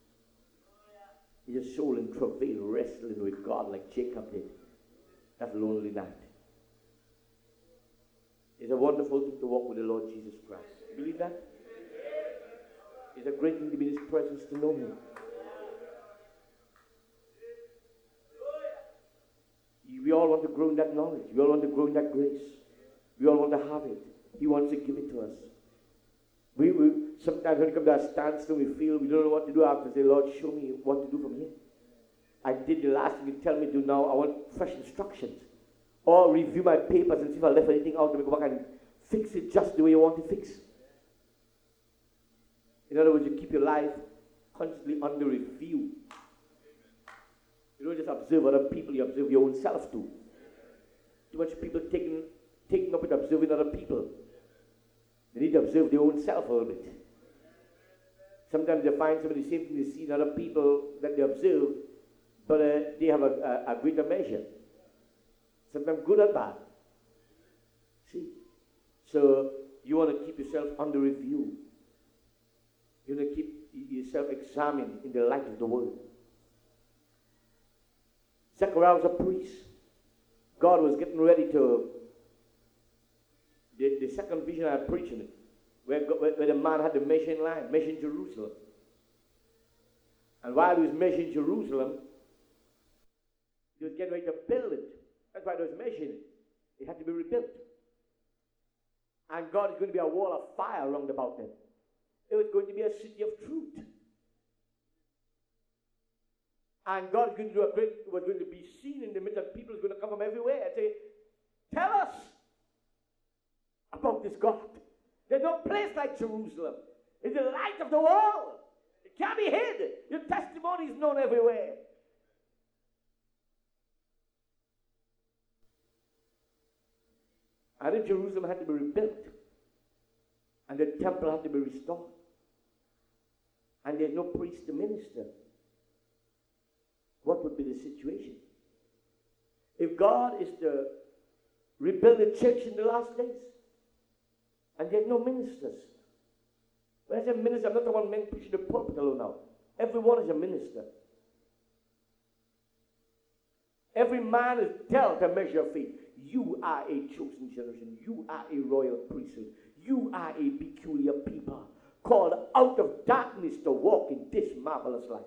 His soul in travail, wrestling with God like Jacob did. That lonely night. It's a wonderful thing to walk with the Lord Jesus Christ. You believe that? It's a great thing to be in his presence, to know him. We all want to grow in that knowledge. We all want to grow in that grace. We all want to have it. He wants to give it to us. We, we sometimes when we come to a standstill, we feel we don't know what to do. I have to say, Lord, show me what to do from here. I did the last thing you tell me to do now. I want fresh instructions. Or review my papers and see if I left anything out. Let me go back and fix it just the way you want to fix. In other words, you keep your life constantly under review. You don't just observe other people, you observe your own self too. Too much people taking, taking up with observing other people. They need to observe their own self a little bit. Sometimes they find some of the same thing they see in other people that they observe, but uh, they have a, a, a greater measure. Sometimes good and bad. See? So you want to keep yourself under review. You want to keep yourself examined in the light of the word. Zechariah was a priest. God was getting ready to, the, the second vision I preached in it, where, where, where the man had the measuring line, measuring Jerusalem. And while he was measuring Jerusalem, he was getting ready to build it. That's why he was measuring it. It had to be rebuilt. And God is going to be a wall of fire round about them. It was going to be a city of truth. And God is going to do a great, was going to be seen in the midst of people is going to come from everywhere and say, tell us about this God. There's no place like Jerusalem. It's the light of the world. It can't be hid. Your testimony is known everywhere. And then Jerusalem had to be rebuilt. And the temple had to be restored. And there's no priest to minister. What would be the situation? If God is to rebuild the church in the last days, and there's no ministers. When I say minister, I'm not the one man preaching the pulpit alone now. Everyone is a minister. Every man is dealt a measure of faith. You are a chosen generation. You are a royal priesthood. You are a peculiar people called out of darkness to walk in this marvelous light.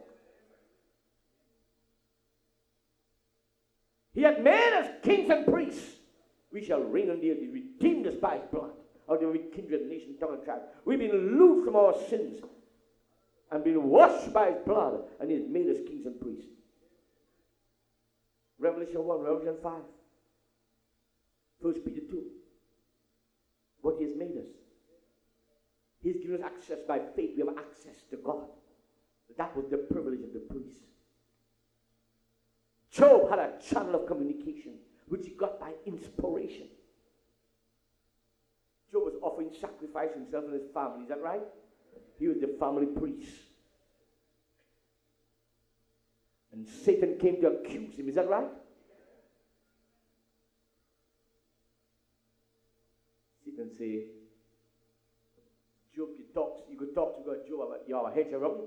He had made us kings and priests. We shall reign on the earth. He redeemed us by his blood out of every kindred, nation, tongue, and tribe. We've been loosed from our sins and been washed by his blood, and he has made us kings and priests. Revelation one, Revelation five. First Peter two. What he has made us. He's given us access by faith. We have access to God. That was the privilege of the priest. Job had a channel of communication which he got by inspiration. Job was offering sacrifice himself and his family. Is that right? He was the family priest. And Satan came to accuse him. Is that right? Satan say, Job, you talk, you could talk to God, Job, about your head around.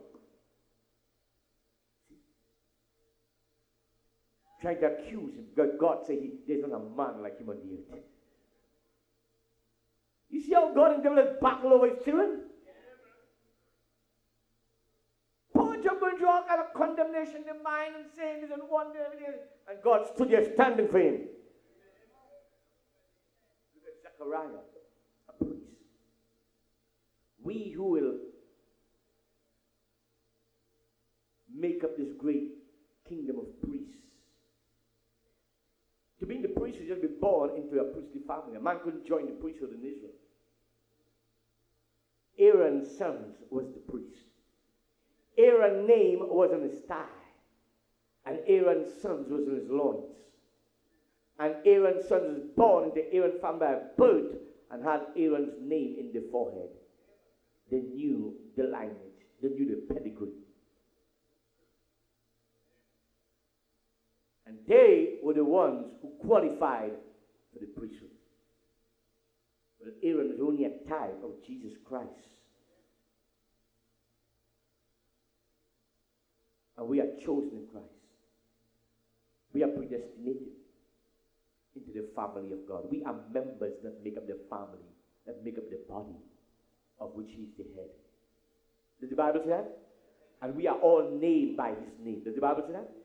Trying to accuse him. God, God said he, there's not a man like him on the earth. You see how God and the devil battle over his children? Poor Job went through all kind of condemnation in the mind and saying this and wonder and everything. And God stood there standing for him. Look at Zechariah, a priest. We who will make up this great kingdom of priests. To be in the priesthood, you just be born into a priestly family. A man couldn't join the priesthood in Israel. Aaron's sons was the priest. Aaron's name was on his thigh. And Aaron's sons was in his loins. And Aaron's sons was born into Aaron's family by birth and had Aaron's name in the forehead. They knew the lineage. They knew the pedigree. And they were the ones who qualified for the priesthood. Well, Aaron is only a type of Jesus Christ. And we are chosen in Christ. We are predestinated into the family of God. We are members that make up the family, that make up the body of which he is the head. Does the Bible say that? And we are all named by his name. Does the Bible say that?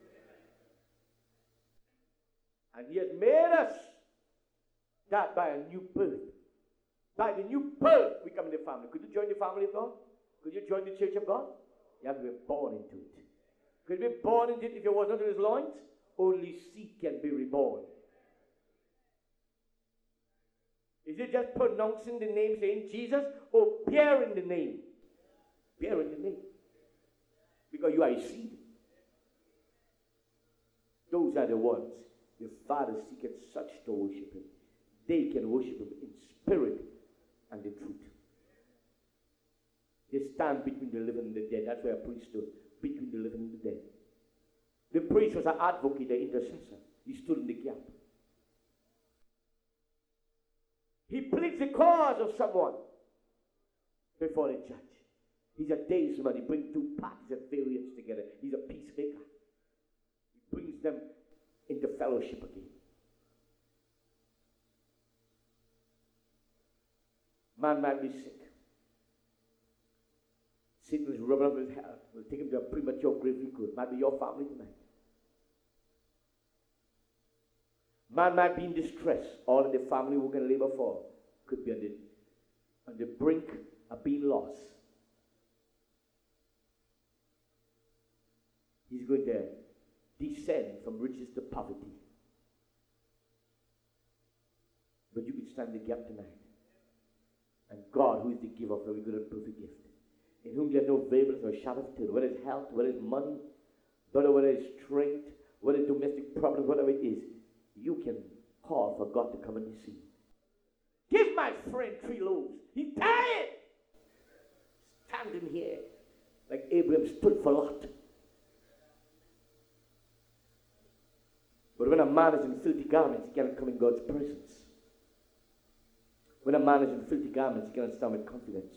And he has made us that by a new birth. By the new birth, we come in the family. Could you join the family of God? Could you join the church of God? You have to be born into it. Could you be born into it if you was not in his loins? Only seed can be reborn. Is it just pronouncing the name, saying Jesus, or bearing the name? Bearing the name. Because you are a seed. Those are the ones the Father seeketh such to worship him. They can worship him in spirit and the truth. They stand between the living and the dead. That's where a priest stood, between the living and the dead. The priest was an advocate, an intercessor. He stood in the gap. He pleaded pleads the cause of someone before the judge. He's a daysman. He brings two parties at variance together. He's a peacemaker. He brings them into fellowship again. Man might be sick. Satan is rubbing up his health. We'll take him to a premature grave if we could. Might be your family tonight. Man might be in distress. All of the family who can labor for could be on the, on the brink of being lost. He's going to descend from riches to poverty. But you can stand the gap tonight. And God, who is the giver of every good and perfect gift, in whom there is no variableness or shadow of turn, whether it's health, whether it's money, whether it's strength, whether it's domestic problems, whatever it is, you can call for God to come and see. Give my friend three loaves. He's tired. Standing here like Abraham stood for Lot. But when a man is in filthy garments, he cannot come in God's presence. When a man is in filthy garments, he cannot stand with confidence.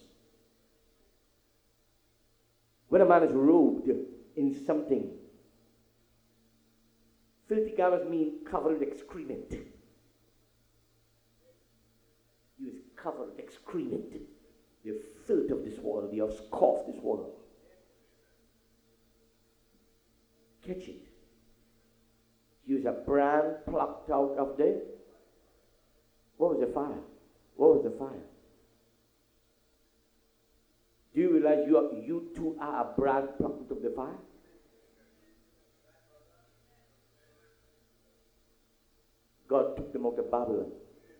When a man is robed in something, filthy garments mean covered with excrement. He was covered with excrement. The filth of this world, the scoff of this world. Catch it. He was a brand plucked out of the, what was the fire? What was the fire? Do you realize you, are, you too are a brand plucked out of the fire? God took them out of Babylon.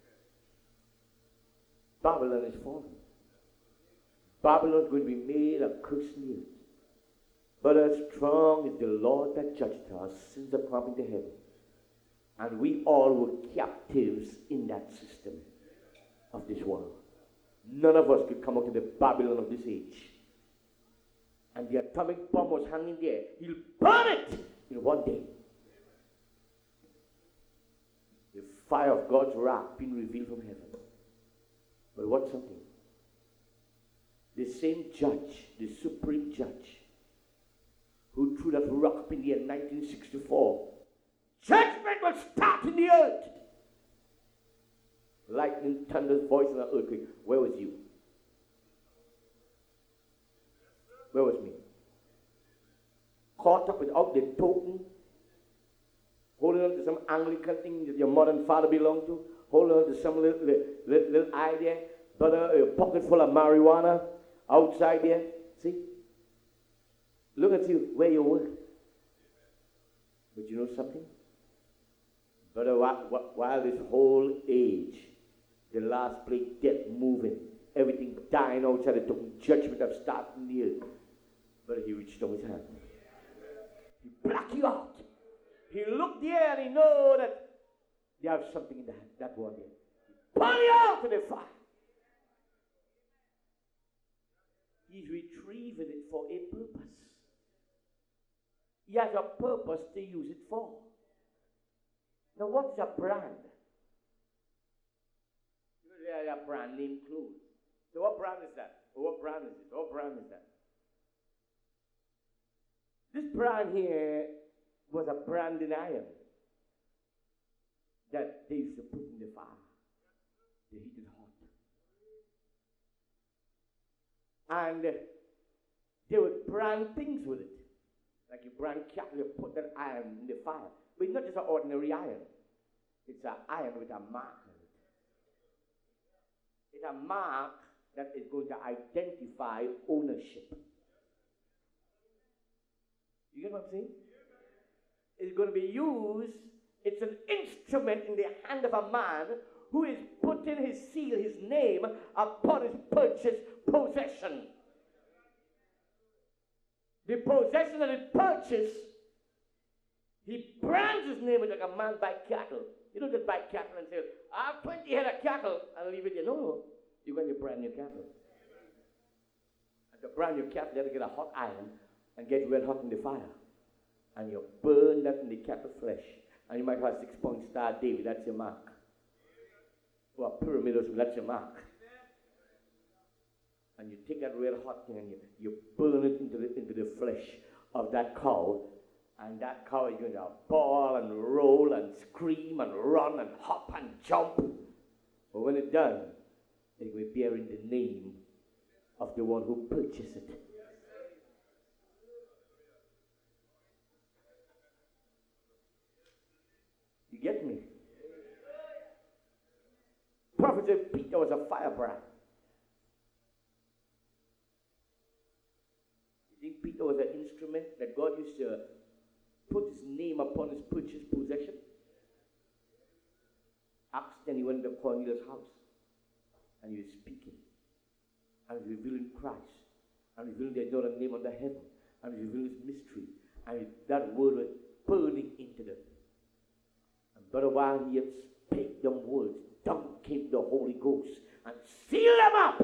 Babylon is fallen. Babylon is going to be made a curse near. But as strong is the Lord that judged us, sins are come into heaven. And we all were captives in that system of this world. None of us could come out of the Babylon of this age. And the atomic bomb was hanging there. He'll burn it in one day. The fire of God's wrath being revealed from heaven. But what's something? The same judge, the supreme judge, who threw that rock up in the year nineteen sixty-four, judgment will start in the earth. Lightning, thunder, voice, and an earthquake. Where was you? Where was me? Caught up without the token, holding on to some Anglican thing that your mother and father belonged to, holding on to some little, little, little idea, but a, a pocket full of marijuana outside there. See? Look at you, where you were. But you know something? But while this whole age, the last plague, death moving, everything dying outside the door, judgment of starting the earth. But he reached out his hand. He plucked you out. He looked there and he know that you have something in that, that one there. Pull you out of the fire. He's retrieving it for a purpose. He has a purpose to use it for. Now, what's a brand? You know, a brand name clothes. So, what brand is that? Or what brand is it? What brand is that? This brand here was a brand in iron that they used to put in the fire. They heat it hot. And they would brand things with it. Like you brand cattle, you put that iron in the fire. But it's not just an ordinary iron. It's an iron with a mark on it. It's a mark that is going to identify ownership. You get what I'm saying? It's going to be used, it's an instrument in the hand of a man who is putting his seal, his name, upon his purchased possession. The possession that it purchased, he brands his name like a man buy cattle. You don't just buy cattle and say, I have twenty head of cattle and leave it there. No, no. You're going to brand new cattle. And to brand new cattle, you have to get a hot iron and get red hot in the fire. And you burn that in the cattle flesh. And you might have six point star David. That's your mark. or a pyramid or something, that's your mark. And you take that red hot thing and you, you burn it into the, into the flesh of that cow, and that cow is going to bawl and roll and scream and run and hop and jump. But when it's done, it will be bearing the name of the one who purchased it. You get me? Prophet Peter was a firebrand. You think Peter was an instrument that God used to put his name upon his purchased possession? Acts ten, he went to Cornelius' house and he was speaking and revealing Christ and revealing the other name under heaven and revealing his mystery, and that word was burning into them. And brother, while he had spake them words, down came the Holy Ghost and sealed them up.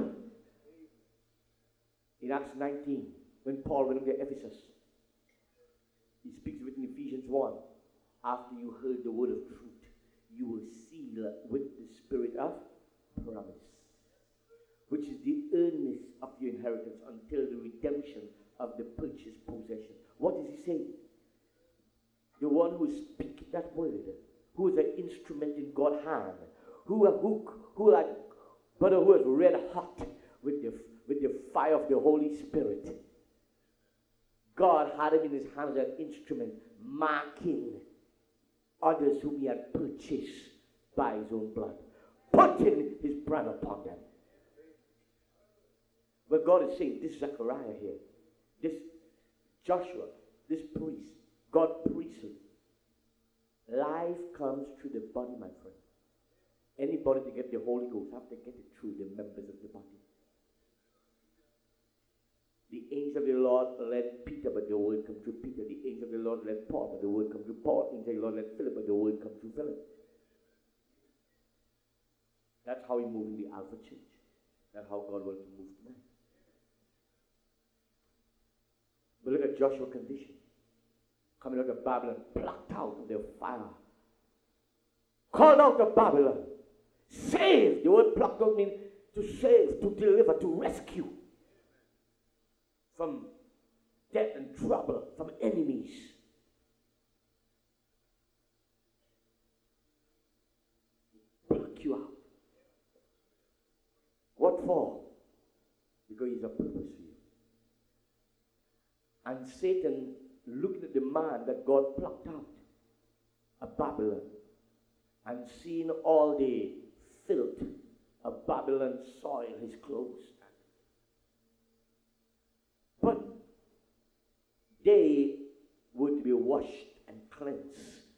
In Acts nineteen, when Paul went to Ephesus, he speaks of it in Ephesians one. After you heard the word of truth, you will seal with the spirit of promise, which is the earnest of your inheritance until the redemption of the purchased possession. What does he say? The one who speaks that word, who is an instrument in God's hand, who who who like brother who is red hot with the with the fire of the Holy Spirit. God had him in his hand as an instrument, marking others whom he had purchased by his own blood, putting his brand upon them. But God is saying, this Zechariah here, this Joshua, this priest, God priesthood, life comes through the body, my friend. Anybody to get the Holy Ghost have to get it through the members of the body. The angel of the Lord led Peter, but the word come through Peter. The angel of the Lord led Paul, but the word come through Paul. The angel of the Lord led Philip, but the word come through Philip. That's how he moved in the Alpha Church. That's how God wants to move tonight. But look at Joshua's condition. Coming out of Babylon, plucked out of their fire. Called out of Babylon. Saved. The word plucked out means to save, to deliver, to rescue. From death and trouble, from enemies. Pluck you out. What for? Because he's a purpose for you. And Satan, looking at the man that God plucked out of Babylon, and seeing all the filth of Babylon's soil, his clothes. But they were to be washed and cleansed.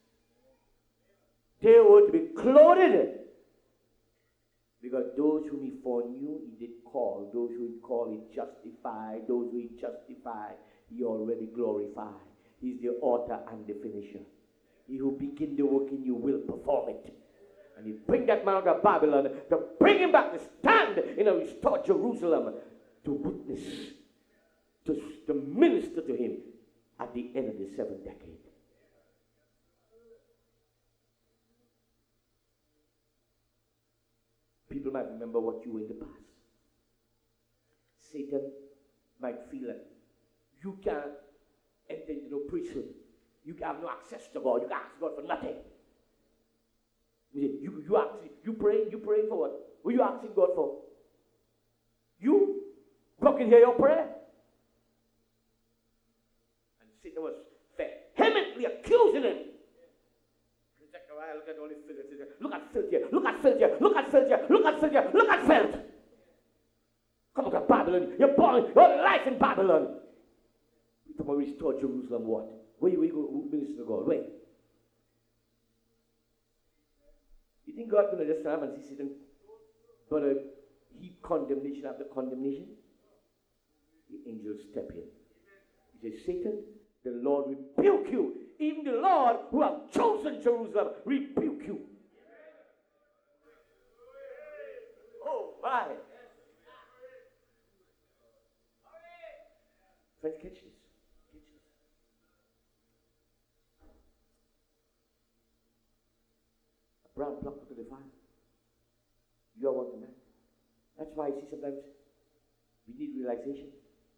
They were to be clothed. Because those whom he foreknew, he did call. Those who he called, he justified. Those who he justified, he already glorified. He's the author and the finisher. He who begin the work in you will perform it. And you bring that man out of Babylon to bring him back to stand in a restored Jerusalem, to witness, to, to minister to him at the end of the seventh decade. People might remember what you were in the past. Satan might feel that you can't enter into no priesthood. You have no access to God. You can ask God for nothing. You, you, you, ask, you pray, you pray for what? What are you asking God for? You? God can hear your prayer. And Satan was vehemently accusing him. Zechariah, look at all this filth. Look at filth here. Look at filth here. Look at filth here. Look at filth here. Look at filth. Come to Babylon. You're born your life in Babylon. You come and restore Jerusalem. What? Where you go minister to God? Where? You think God's going to just stand up and see Satan, but uh, heap condemnation after condemnation? The angels step in. He says, Satan, the Lord rebuke you. Even the Lord who have chosen Jerusalem rebuke you. Oh my. Friends, catch this. Brown plucked out of the fire. why I see sometimes we need realization.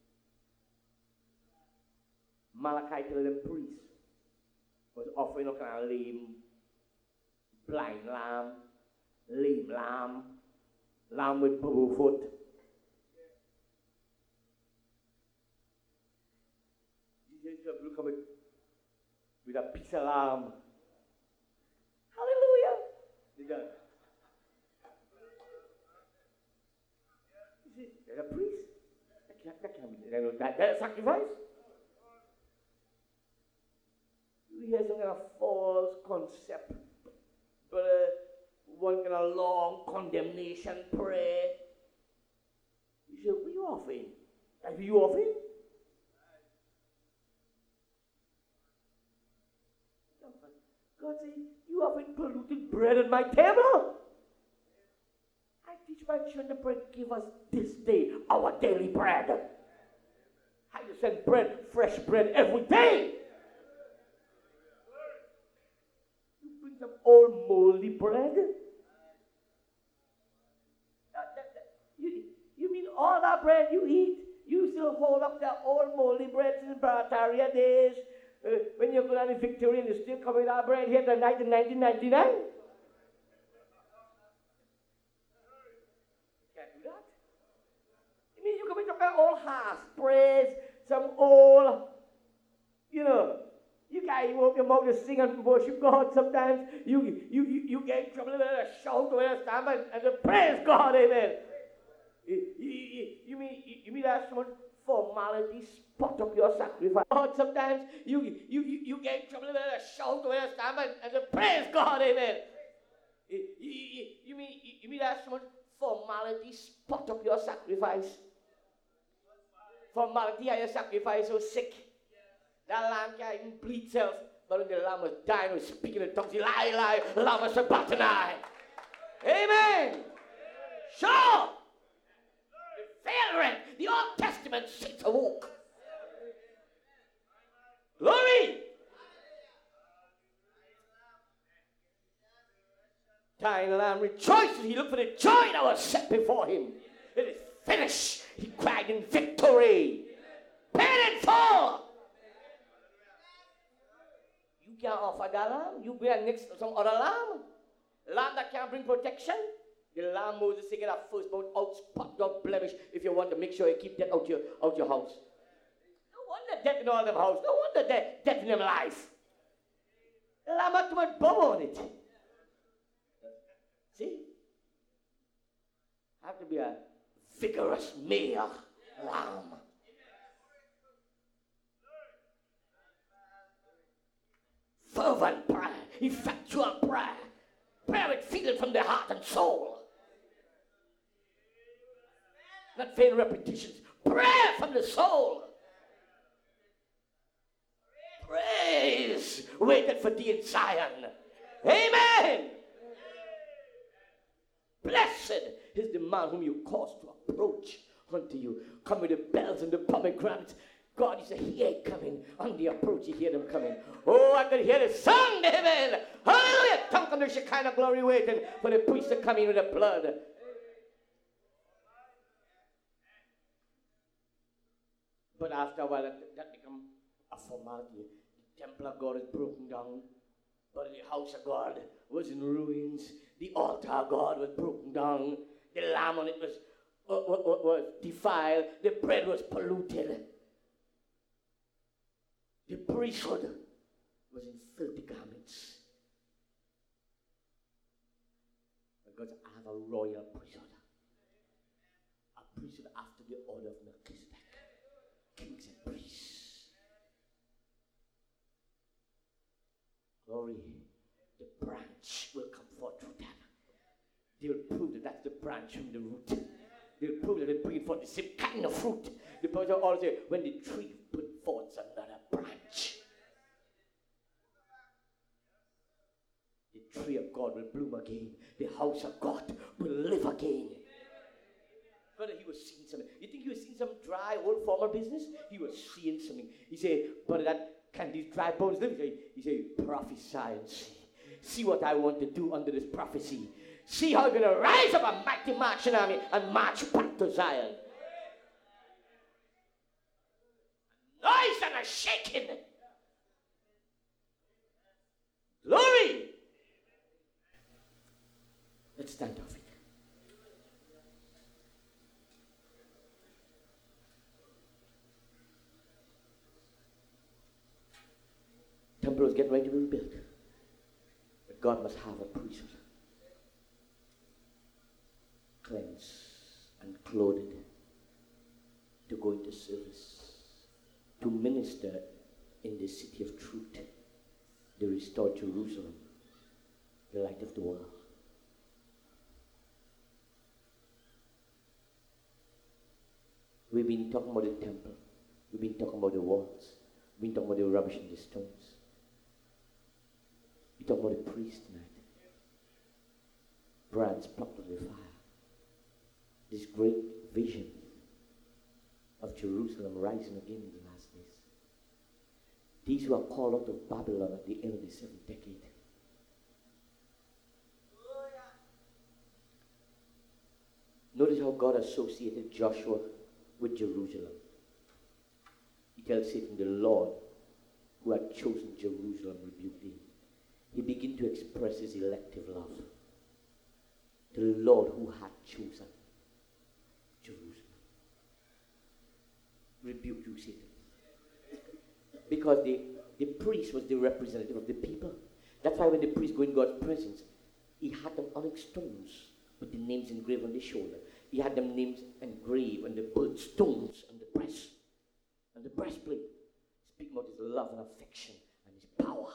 Malachi told them priests was offering a kind of lame, blind lamb, lame lamb, lamb with bubble foot. Jesus will come with, with a piece of lamb. Hallelujah! They done. You see, there's a priest. That can't, that can't be, that, that's sacrifice. We have some kind of false concept, but uh, one kind of long condemnation prayer. You say, what are you offering? Are you offering? God says, you offering polluted bread at my table? I teach my children to pray, give us this day our daily bread. How you send bread, fresh bread every day? Some old moldy bread? That, that, that, you, you mean all that bread you eat, you still hold up that old moldy bread since Barataria days? Uh, when you're going on the Victorian, you still come with that bread here tonight in nineteen ninety-nine? Can't do that. You mean you come with some old half sprays, some old, you know, you can't even open your mouth to sing and worship God sometimes. You, you, you, you get in trouble with a shout or a stamp and, and to praise God, amen. You, you, you, mean, you mean that's some formality spot up your sacrifice? God, sometimes you, you, you, you get in trouble with a shout or a stamp and, and to praise God, amen. You, you, you, mean, you mean that's some formality spot up your sacrifice? Formality and your sacrifice so sick. That lamb can't even bleed itself. But when the lamb was dying, was speaking in tongues, Eli, Eli, lama sabachthani. Amen. Sure. The veteran, the Old Testament saints awoke. Glory. Dying lamb rejoiced. He looked for the joy that was set before him. It is finished. He cried in victory. Paid in full. You can't offer that lamb. You bring next some other lamb. Lamb that can't bring protection. The lamb Moses said that first born out spot, not blemish. If you want to make sure you keep that out your out your house. No wonder death in all them house. No wonder death, death in them life. The lamb had too much bubble on it. See? Have to be a vigorous male lamb. Fervent prayer, effectual prayer, prayer with feeling from the heart and soul. Not vain repetitions, prayer from the soul. Praise waited for thee in Zion. Amen. Blessed is the man whom you cause to approach unto you. Come with the bells and the pomegranates. God is a hear coming. On the approach, you hear them coming. Oh, I could hear the song, amen. Hallelujah. Tongue come the Shekinah glory waiting for the priest to come in with the blood. But after a while, that, that become a formality. The temple of God is broken down. But the house of God was in ruins. The altar of God was broken down. The lamb on it was, uh, was, was defiled. The bread was polluted. The priesthood was in filthy garments. Because I have a royal priesthood. A priesthood after the order of Melchizedek. Kings and priests. Glory. The branch will come forth through them. They will prove that that's the branch from the root. They will prove that they bring forth the same kind of fruit. The person always say, when the tree put forth another branch, the tree of God will bloom again. The house of God will live again. Brother, he was seeing something. You think he was seeing some dry, old formal business? He was seeing something. He said, brother, that can these dry bones live? He said, he said, prophesy and see. See what I want to do under this prophecy. See how you're going to rise up a mighty marching army and march back to Zion. Noise and a shaking. Glory. Let's stand off it. Temple is getting ready to be rebuilt. But God must have a priesthood. Cleansed and clothed to go into service, to minister in the city of truth, the restored Jerusalem, the light of the world. We've been talking about the temple. We've been talking about the walls. We've been talking about the rubbish and the stones. We talk about the priest tonight. Brands plucked from the fire. This great vision of Jerusalem rising again in the last days. These who are called out of Babylon at the end of the seventh decade. Notice how God associated Joshua with Jerusalem. He tells Satan, the Lord who had chosen Jerusalem rebuked thee. He began to express his elective love. The Lord who had chosen Jerusalem. Rebuke you, Satan. Because the, the priest was the representative of the people. That's why when the priest go in God's presence, he had them onyx stones with the names engraved on the shoulder. He had them names engraved on the birthstones on the breast, on the breastplate. Speaking about his love and affection and his power.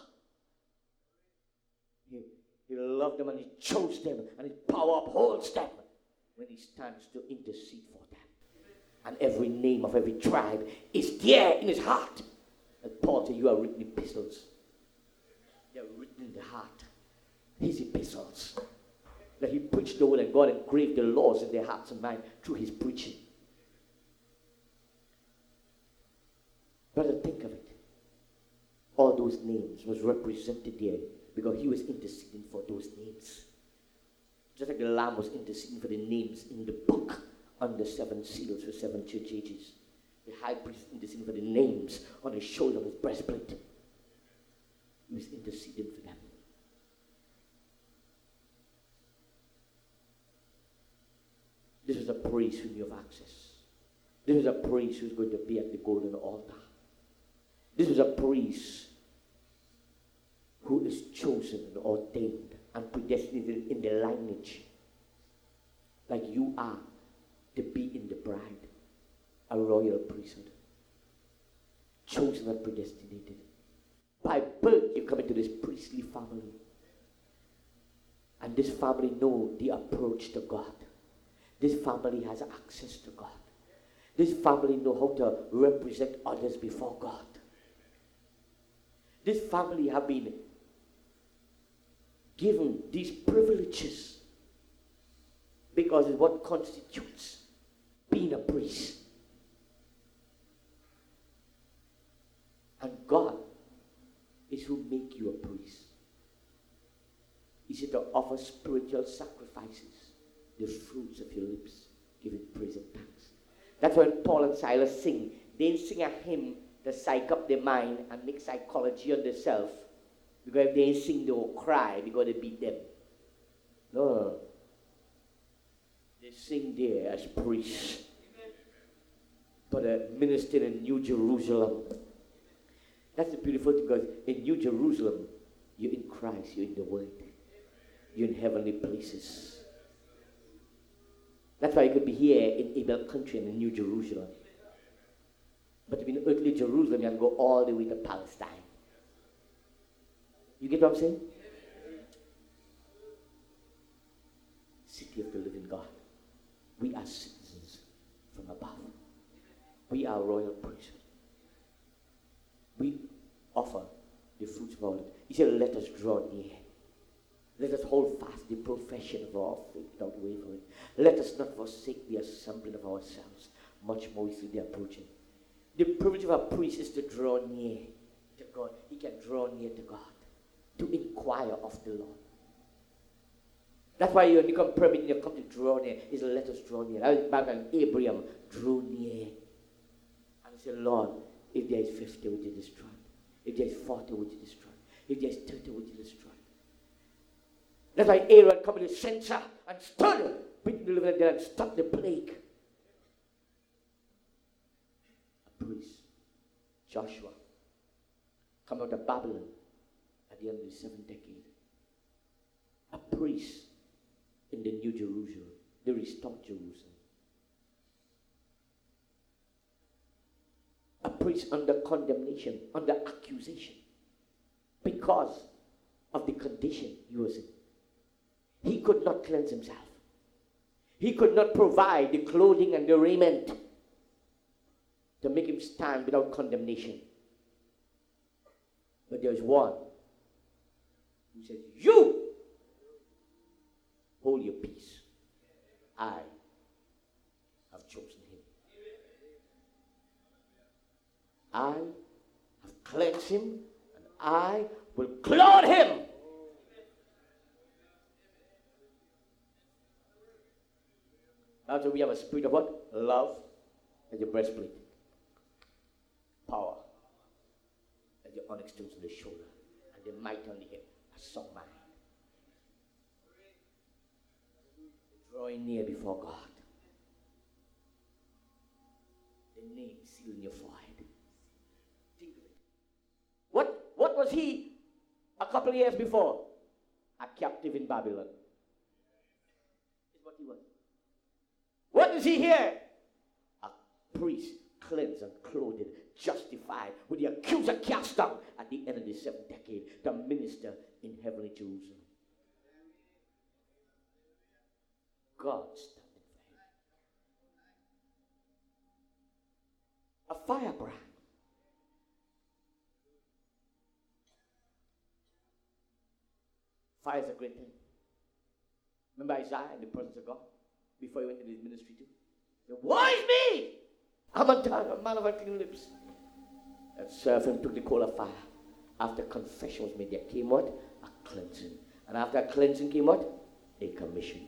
He, he loved them and he chose them, and his power upholds them when he stands to intercede for them. And every name of every tribe is there in his heart. And Paul said, you are written epistles. They are written in the heart. His epistles. That he preached the word and God engraved the laws in their hearts and mind through his preaching. Brother, think of it. All those names was represented there because he was interceding for those names. Just like the Lamb was interceding for the names in the book on the seven seals for seven church ages. The high priest interceding for the names on his shoulder of his breastplate. He was interceding for them. This is a priest who knew of access. This is a priest who's going to be at the golden altar. This is a priest who is chosen and ordained and predestinated in the lineage, like you are, to be in the bride, a royal priesthood. Chosen and predestinated. By birth, you come into this priestly family. And this family know the approach to God. This family has access to God. This family know how to represent others before God. This family have been given these privileges because it's what constitutes being a priest. And God is who make you a priest. He said to offer spiritual sacrifices, the fruits of your lips, giving praise and thanks. That's when Paul and Silas sing. They didn't sing a hymn to psych up their mind and make psychology on themselves. Because if they didn't sing, they will cry because they beat them. No, no, no. They sing there as priests. But uh, ministering in New Jerusalem. That's the beautiful thing, because in New Jerusalem, you're in Christ, you're in the Word. You're in heavenly places. That's why you could be here in Abel country and in New Jerusalem. But to be in earthly Jerusalem, you have to go all the way to Palestine. You get what I'm saying? City of the living God. We are citizens from above. We are royal priesthood. We offer the fruits of our lips. He said, let us draw near. Let us hold fast the profession of our faith without wavering. Let us not forsake the assembling of ourselves, much more easily the approaching. The privilege of a priest is to draw near to God. He can draw near to God, to inquire of the Lord. That's why you become permanent, you come to draw near. Is let us draw near. That was back when Abraham drew near. And he said, Lord, if there is fifty, would you destroy it? If there is forty, would you destroy it? If there is thirty, would you destroy it? That's why Aaron come with the censer and stood between the living and dead and stopped the plague. A priest, Joshua, come out of Babylon at the end of the seventh decade. A priest in the New Jerusalem, the restored Jerusalem. A priest under condemnation, under accusation, because of the condition he was in. He could not cleanse himself. He could not provide the clothing and the raiment to make him stand without condemnation. But there's one who says, you hold your peace. I have chosen him. I have cleansed him, and I will clothe him. Now, so we have a spirit of what? Love as your breastplate. Power as your onyx stones on the shoulder. And the might on the hip. A song mind. Drawing near before God. The name sealed in your forehead. Think of it. What, what was he a couple of years before? A captive in Babylon. Is what he was. What is he here? A priest, cleansed and clothed, justified, with the accuser cast down at the end of the seventh decade, the minister in heavenly Jerusalem. God standing for him. A firebrand. Fire is a great thing. Remember Isaiah in the presence of God? Before he went into his ministry too. He said, woe is me! I'm a, a man of unclean lips. That servant took the coal of fire. After confession was made, there came what? A cleansing. And after a cleansing came what? A commission.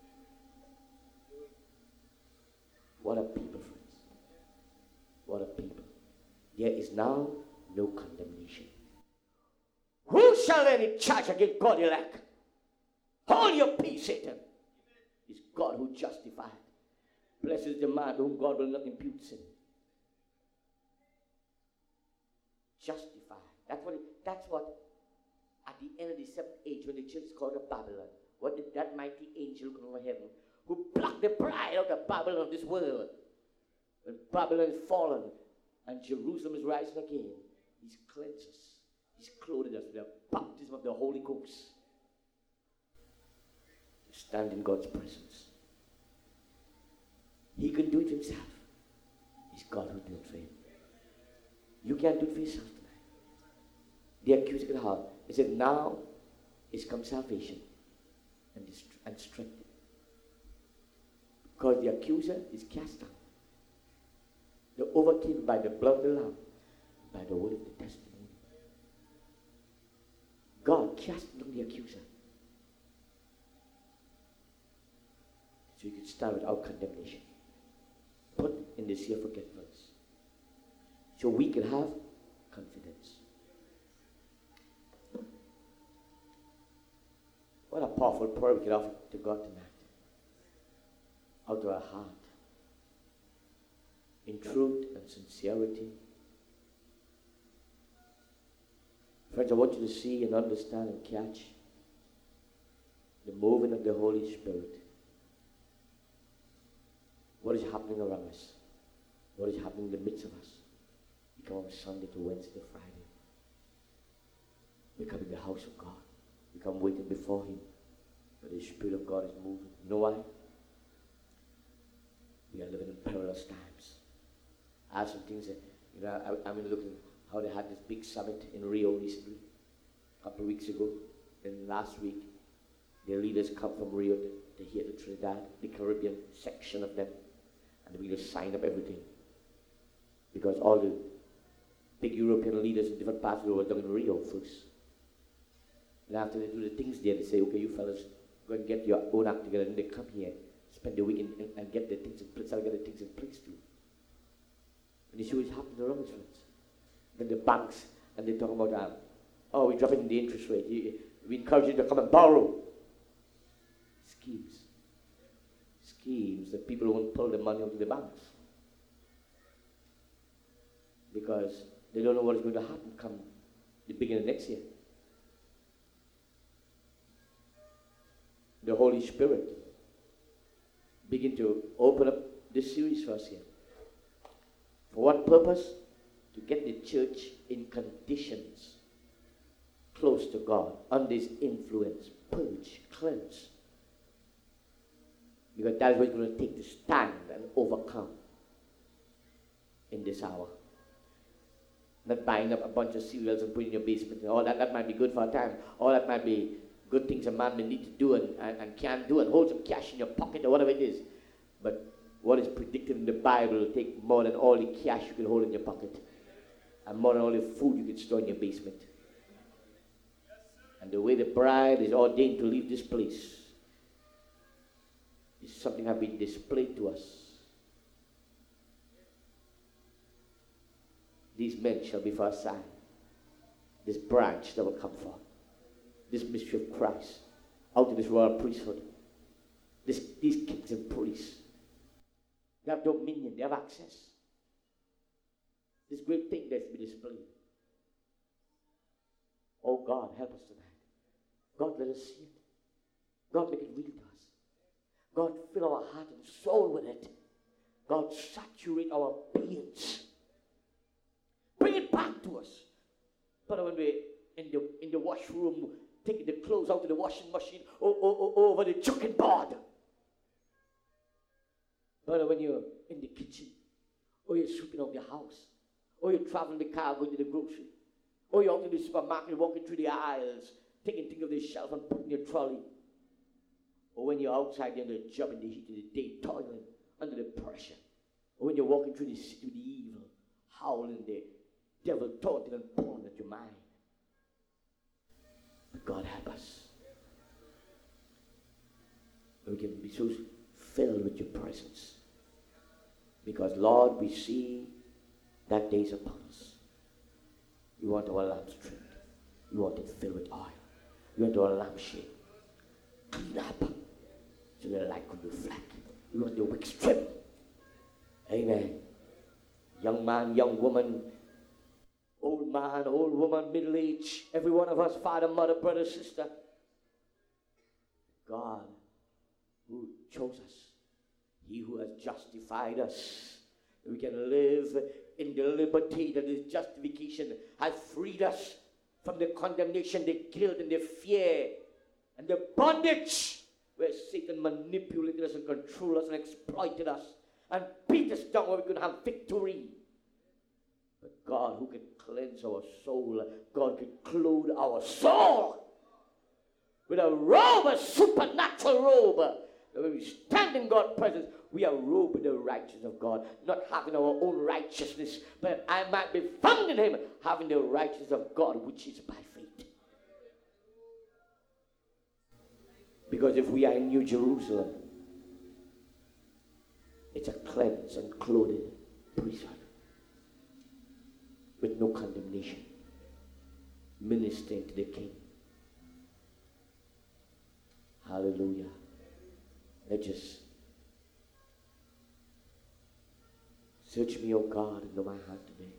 What a people, friends. What a people. There is now no condemnation. Who shall any charge against God elect? Hold your peace, Satan. It's God who justifies. Blessed is the man to whom God will not impute sin. Justified. That's what, it, that's what, at the end of the seventh age, when the church is called of Babylon, what did that mighty angel come over heaven, who plucked the pride out of Babylon of this world? When Babylon is fallen and Jerusalem is rising again, he's cleansed us. He's clothed us with the baptism of the Holy Ghost. To stand in God's presence. He can do it himself. It's God who did it for him. You can't do it for yourself tonight. The accuser could have. He said, now is come salvation and, dist- and strength. Because the accuser is cast down. They overcame by the blood of the Lamb, by the word of the testimony. God cast down the accuser. So you can stand without condemnation. Put in the sea of forgetfulness. So we can have confidence. What a powerful prayer we can offer to God tonight. Out of our heart. In truth and sincerity. Friends, I want you to see and understand and catch the moving of the Holy Spirit. What is happening around us? What is happening in the midst of us? We come on Sunday to Wednesday to Friday. We come in the house of God. We come waiting before Him. But the Spirit of God is moving. You know why? We are living in perilous times. I have some things that, you know, I, I'm looking how they had this big summit in Rio recently, a couple of weeks ago. And last week, their leaders come from Rio to, to here to Trinidad, the Caribbean section of them. And we just signed up everything. Because all the big European leaders in different parts of the world are in Rio first. And after they do the things there, they say, okay, you fellas, go and get your own act together, and they come here, spend the weekend, and, and get the things in place, get the things in place too. And you see what's happening around us, friends. Then the banks, and they talk about, um, oh, we're dropping the interest rate. You, we encourage you to come and borrow. Schemes. Schemes that people won't pull the money onto the banks. Because they don't know what is going to happen come the beginning of next year. The Holy Spirit begin to open up this series for us here. For what purpose? To get the church in conditions close to God, under His influence, purge, cleanse. Because that is what it's going to take to stand and overcome in this hour. Not buying up a bunch of cereals and putting in your basement. All that, that might be good for a time. All that might be good things a man may need to do and, and, and can do, and hold some cash in your pocket or whatever it is. But what is predicted in the Bible will take more than all the cash you can hold in your pocket, and more than all the food you can store in your basement. And the way the bride is ordained to leave this place is something that has been displayed to us. These men shall be for a sign. This branch that will come forth. This mystery of Christ out of this royal priesthood. This, these kings and priests. They have dominion. They have access. This great thing that's been displayed. Oh God, help us tonight. God, let us see it. God, make it real to us. God, fill our heart and soul with it. God, saturate our beings. Bring it back to us. But when we're in the, in the washroom, taking the clothes out of the washing machine or, or, or over the choking board. But when you're in the kitchen, or you're sweeping out the house, or you're traveling the car, going to the grocery, or you're out in the supermarket, walking through the aisles, taking things off the shelf and putting your trolley. Or when you're outside there on the job in the heat of the day, toiling under the pressure. Or when you're walking through the city with the evil, howling the devil taunting and pulling at your mind. But God help us. We can be so filled with your presence. Because Lord, we see that day is upon us. We want our lamps trimmed. We want it filled with oil. We want our lampshade clean up so the light could reflect. We want the wicks trimmed. Amen. Young man, young woman, old man, old woman, middle age, every one of us, father, mother, brother, sister. God who chose us, He who has justified us, we can live in the liberty that is justification, has freed us from the condemnation, the guilt, and the fear, and the bondage where Satan manipulated us and controlled us and exploited us and beat us down where we could have victory. But God who can cleanse our soul, God can clothe our soul with a robe, a supernatural robe. That when we stand in God's presence, we are robed with the righteousness of God, not having our own righteousness, but I might be found in Him, having the righteousness of God, which is by faith. Because if we are in New Jerusalem, it's a cleansed and clothed priesthood with no condemnation, ministering to the King. Hallelujah. Let's just search me, O God, and know my heart today.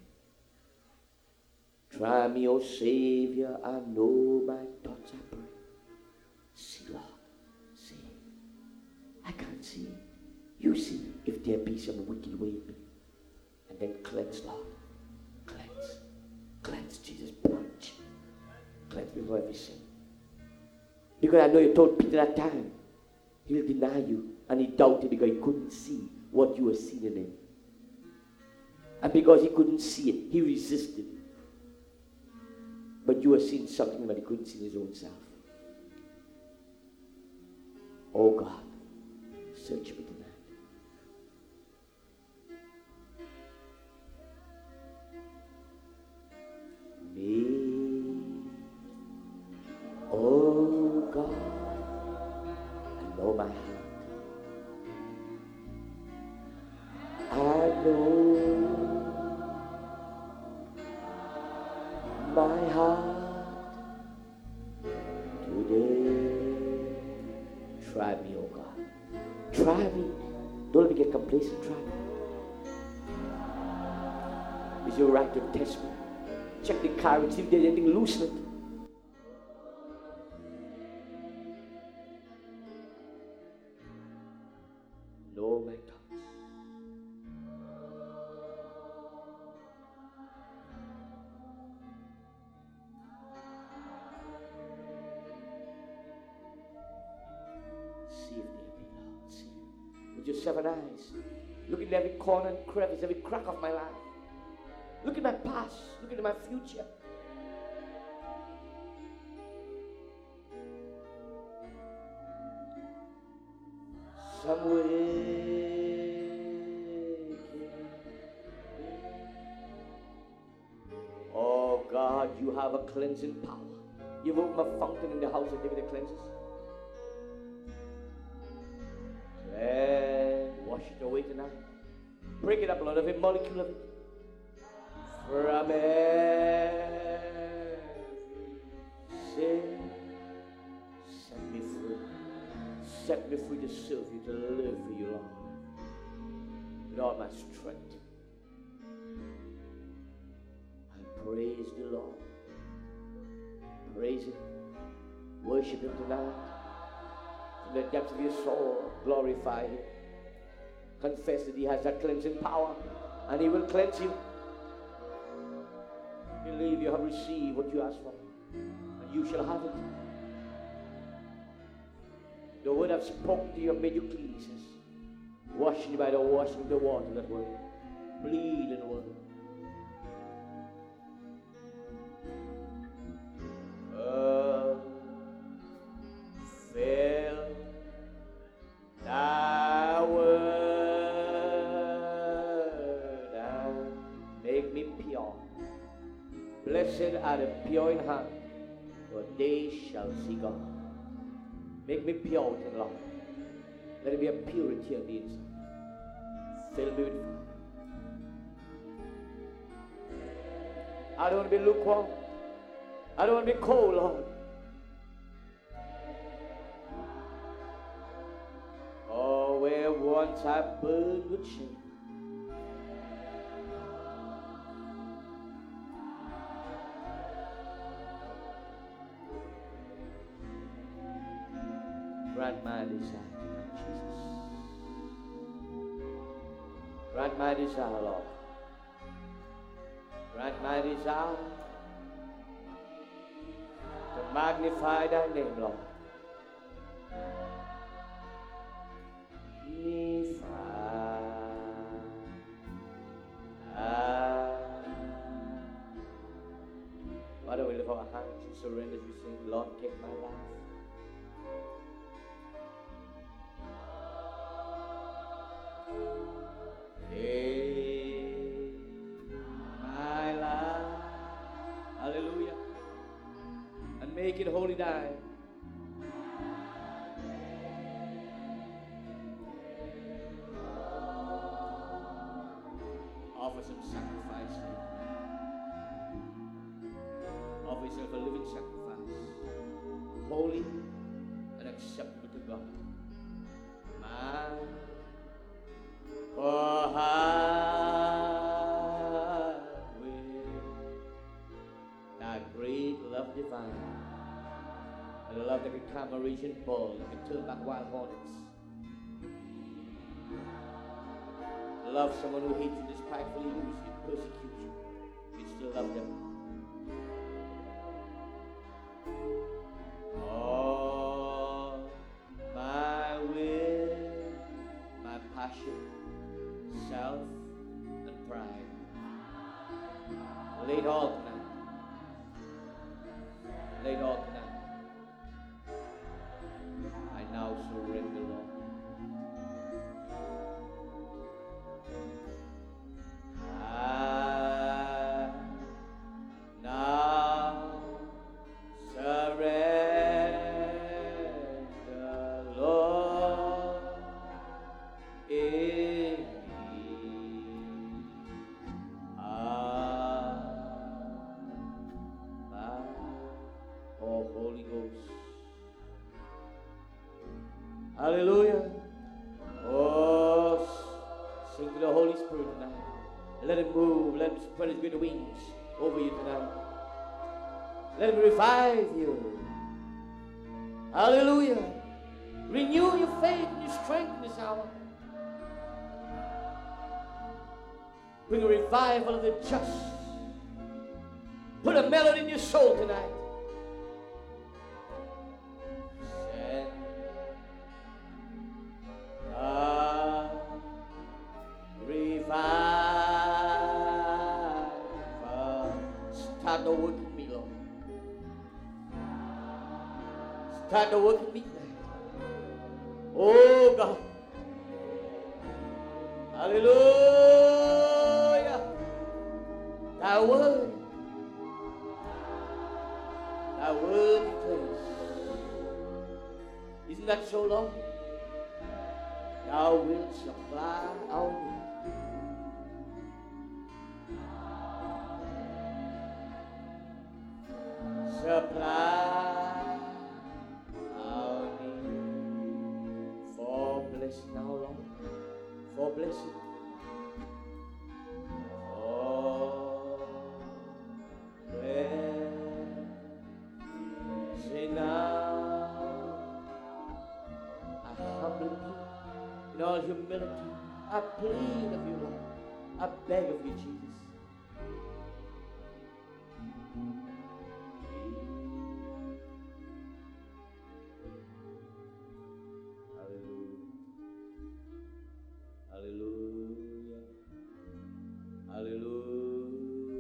Try me, O Savior, I know my thoughts, I pray. See, Lord, see. I can't see. You see if there be some wicked way in me. And then cleanse, Lord. Cleanse. Cleanse, Jesus. Purge. Cleanse me from every sin. Because I know you told Peter that time, he'll deny you. And he doubted because he couldn't see what you were seeing in him. And because he couldn't see it, he resisted. But you were seeing something that he couldn't see in his own self. Oh God, search me tonight. Me, oh God, my heart today. Try me, oh God. Try me. Don't let me get complacent. Try me. It's your right to test me. Check the car and see if there's anything loose in it. Know my thoughts. See if they be, Lord. See. With your seven eyes. Look in every corner and crevice, every crack of my life. Look at my past. Look at my future. Somewhere. Oh God, you have a cleansing power. You've opened a fountain in the house of David that cleanses. And wash it away tonight. Break it up, Lord, every molecule of it. From every sin, set me free. Set me free to serve you, to live for you, Lord. With all my strength. I praise the Lord. Praise Him. Worship Him tonight. From the depths of your soul, glorify Him. Confess that He has that cleansing power, and He will cleanse you. Believe you have received what you asked for, and you shall have it. The word I've spoken to you have made you clean, He says. Washing you by the washing of the water, that word. Bleed in the word. Oh, fill thy word and make me pure. Blessed are the pure in heart, for they shall see God. Make me pure within, Lord. Let it be a purity on the inside. Fill me with fire. I don't want to be lukewarm. I don't want to be cold, Lord. Oh, where once I burned with shame. Grant my desire tonight, Jesus. Grant my desire, Lord. Grant my desire to magnify thy name, Lord. Why don't we lift our hands and surrender as we sing, Lord, take my life. Take my life. Hallelujah. And make it holy thine. Offer some sacrifice. Offer yourself a living sacrifice. Holy and acceptable to God. My for heart with thy great love divine, and a love that can calm a raging bull, that can turn back wild hornets. Love someone who hates you, despitefully uses you, persecutes you. You still love them. Oh, my will, my passion, self and pride. Lay it all tonight. Lay it all tonight. I now surrender, Lord. I now surrender, Lord, in me. I Hallelujah. Oh, sing to the Holy Spirit tonight. Let him move. Let him spread his great wings over you tonight. Let him revive you. Hallelujah. Renew your faith and your strength in this hour. Bring a revival of the just. Put a melody in your soul tonight. Send a revival. Start the work in me, Lord. Start the work in me tonight. Oh God. Hallelujah. Thy word. Thy word declares. Isn't that so, Lord? Thou wilt supply our need. Supply our need. For blessing now, Lord. For blessing. For blessing now. I humbly plead in all humility. I plead of you, Lord. I beg of you, Jesus. Hallelujah. Hallelujah.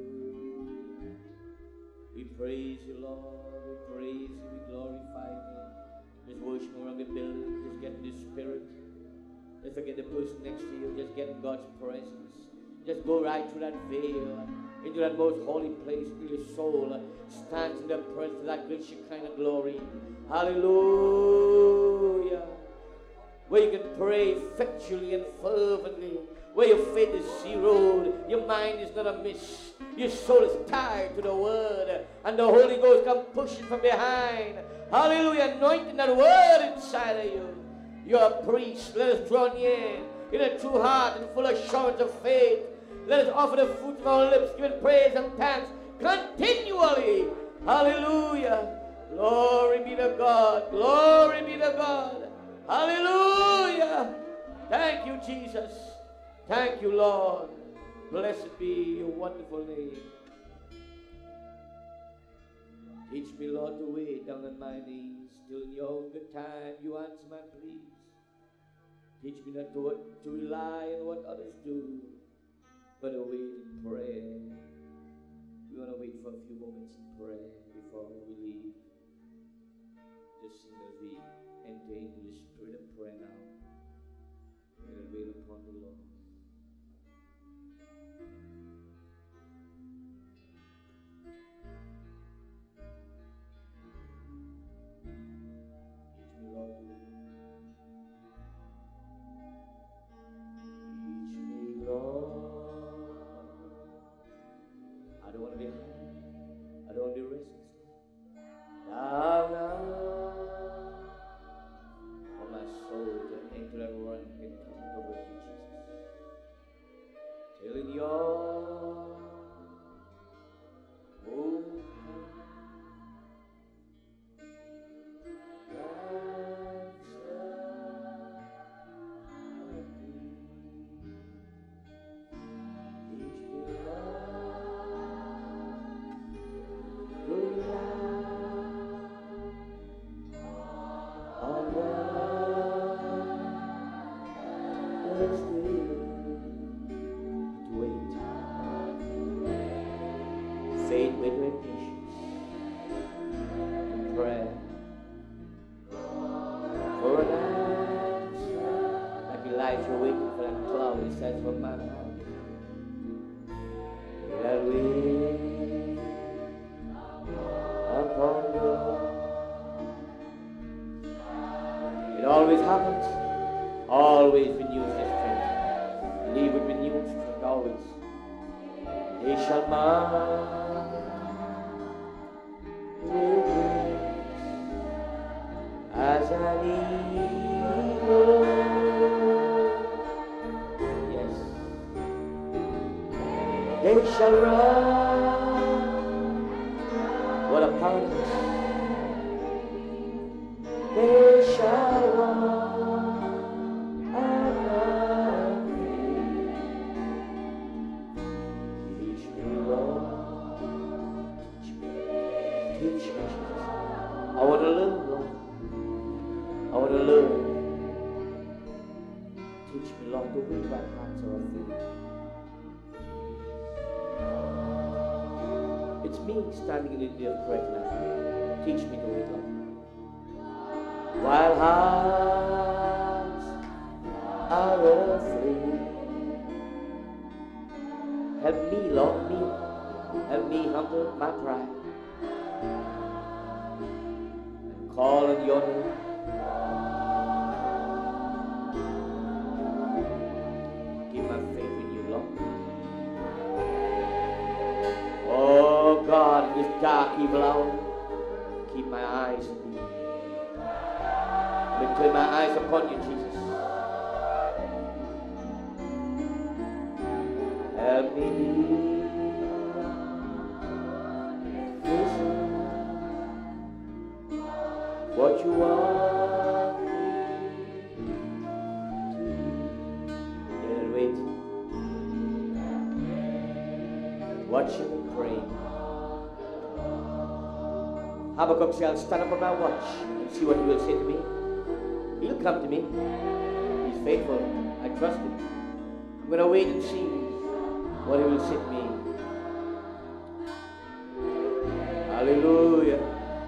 We praise you, Lord. We praise you. We glorify you. Just worshiping around the building. Just get in the spirit. Just forget the person next to you. Just get in God's presence. Just go right through that veil. Into that most holy place where your soul stands in the presence of that great Shekinah glory. Hallelujah. Where you can pray effectually and fervently, where your faith is zeroed, your mind is not amiss, your soul is tied to the word, and the Holy Ghost come pushing from behind. Hallelujah, anointing that word inside of you. You're a priest. Let us draw near in a true heart and full assurance of faith. Let us offer the fruit of our lips, giving praise and thanks continually. Hallelujah. Glory be to God. Glory be to God. Hallelujah. Thank you, Jesus. Thank you, Lord. Blessed be your wonderful name. Teach me, Lord, to wait down on my knees till in your own good time you answer my pleas. Teach me not to, to rely on what others do, but to wait in prayer. We want to wait for a few moments in prayer before we leave. Just sing as we enter into the spirit of prayer now. And wait upon the Lord. Teach me, Lord. Teach me, Lord. I don't want to be high. I don't want to be restless. Down, down. My soul to enter and run and come over to Jesus. Till in your own as I need. Yes. They shall run. What a paradox. They shall run and not faint. Teach me, Lord. Teach me. Teach me, Jesus. I want to learn, Lord. I want to learn. Teach me, Lord, to wait right hearts are filled. It's me standing in the day of prayer tonight. Teach me to wait, Lord. While hearts are afraid, help me, Lord, me. Help me humble my pride. Call on your name. Keep my faith in you, Lord. Oh God, in this dark, evil hour, keep my eyes on you. Let me turn my eyes upon you, Jesus. Help me. What you want me to do. Yeah, wait. Watching and praying. Habakkuk shall stand up on my watch and see what he will say to me. He'll come to me. He's faithful. I trust him. I'm going to wait and see what he will say to me. Hallelujah.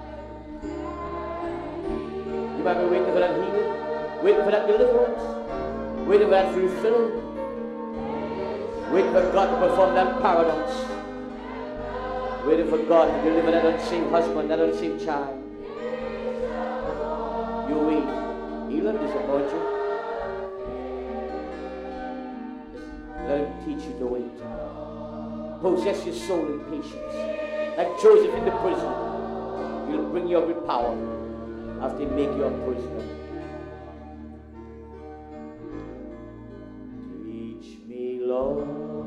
You might be waiting for that healing, waiting for that deliverance, waiting for that fulfilling, waiting for God to perform that paradox, waiting for God to deliver that unsaved husband, that unsaved child. You wait. He'll not disappoint you. Let him teach you to wait. Possess your soul in patience. Like Joseph in the prison, he'll bring you up with power after he make you a prisoner. Teach me, Lord,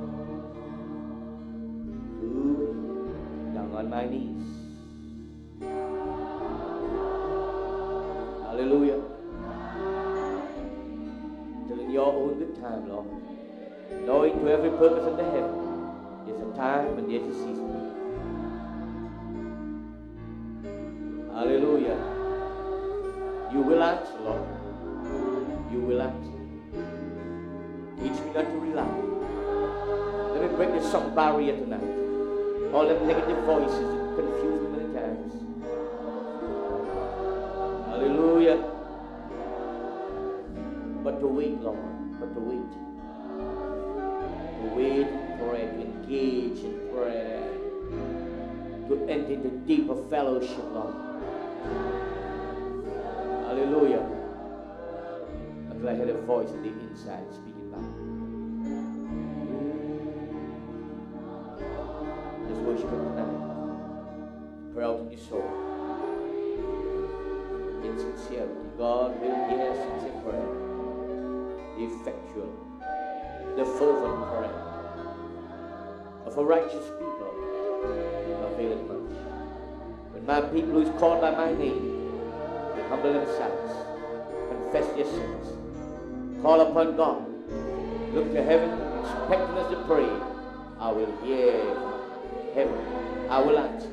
to down on my knees. Hallelujah. Till in your own good time, Lord, knowing to every purpose under heaven, there's a time and there's a season. Hallelujah. You will answer, Lord. You will answer. Teach me not to rely. Let me break the song barrier tonight. All them negative voices that confuse me many times. Hallelujah. But to wait, Lord. But to wait. To wait in prayer. To engage in prayer. To enter into deeper fellowship, Lord. Hallelujah. Until I heard a voice in the inside speaking back. Just worship Him tonight. Pray out in your soul. In sincerity. God will hear sincere prayer. The effectual, the fervent prayer of a righteous people availeth much. When my people who is called by my name humble themselves, confess their sins, call upon God, look to heaven, expecting us to pray, I will hear heaven, I will answer.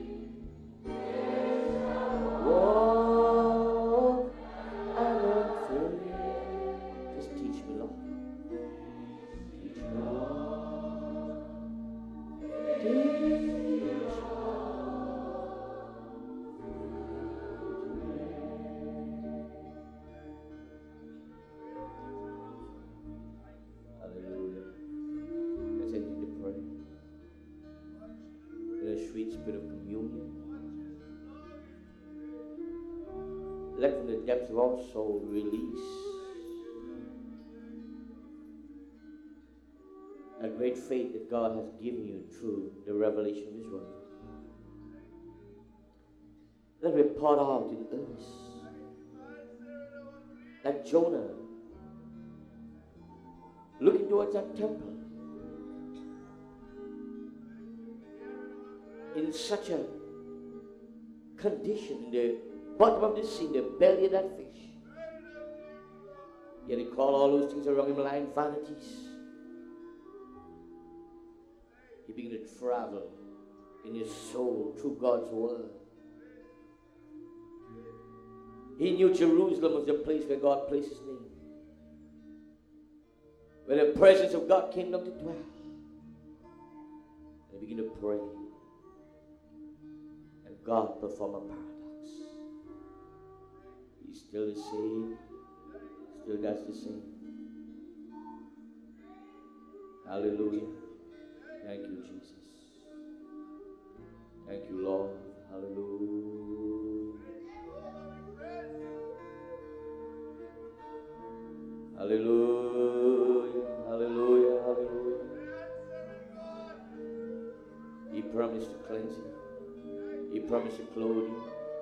Walk and not fear. Just teach me, Lord. Teach me, Lord. Teach me. Let from the depths of our soul release a great faith that God has given you through the revelation of His Word. Let it be poured out in earnest. like Jonah, looking towards that temple in such a condition, in the bottom of the sea, in the belly of that fish. Yet he called all those things around him lying vanities. He began to travel in his soul through God's word. He knew Jerusalem was the place where God placed his name, where the presence of God came down to dwell. And he began to pray. And God performed a paradox. He's still the same. Still does the same. Hallelujah. Thank you, Jesus. Thank you, Lord. Hallelujah. Hallelujah. Hallelujah. Hallelujah. He promised to cleanse you. He promised to clothe you.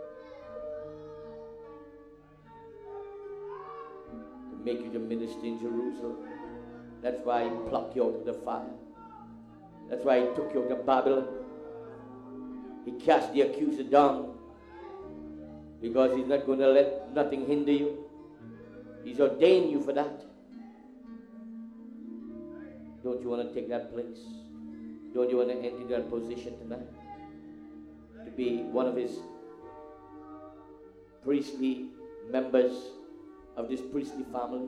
To make you to minister in Jerusalem. That's why he plucked you out of the fire. That's why he took you out of Babylon. He cast the accuser down. Because he's not going to let nothing hinder you. He's ordained you for that. Don't you want to take that place? Don't you want to enter that position tonight? To be one of his priestly members of this priestly family?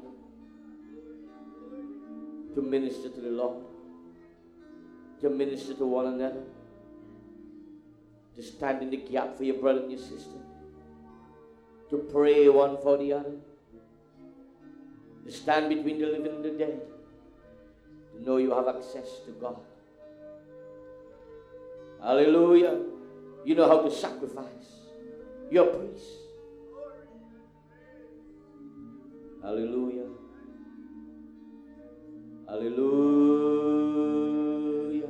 To minister to the Lord? To minister to one another? To stand in the gap for your brother and your sister? To pray one for the other? To stand between the living and the dead? To know you have access to God? Hallelujah. You know how to sacrifice. You're a priest. Hallelujah. Hallelujah.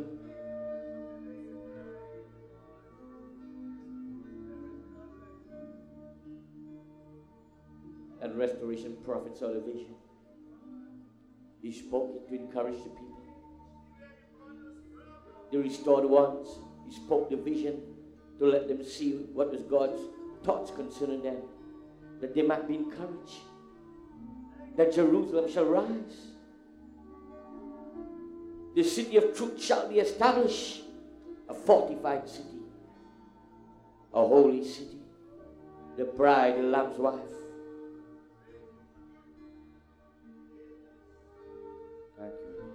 And restoration prophet saw the vision. He spoke it to encourage the people. The restored ones, he spoke the vision to let them see what was God's thoughts concerning them, that they might be encouraged, that Jerusalem shall rise. The city of truth shall be established, a fortified city, a holy city, the bride, the Lamb's wife. Thank you.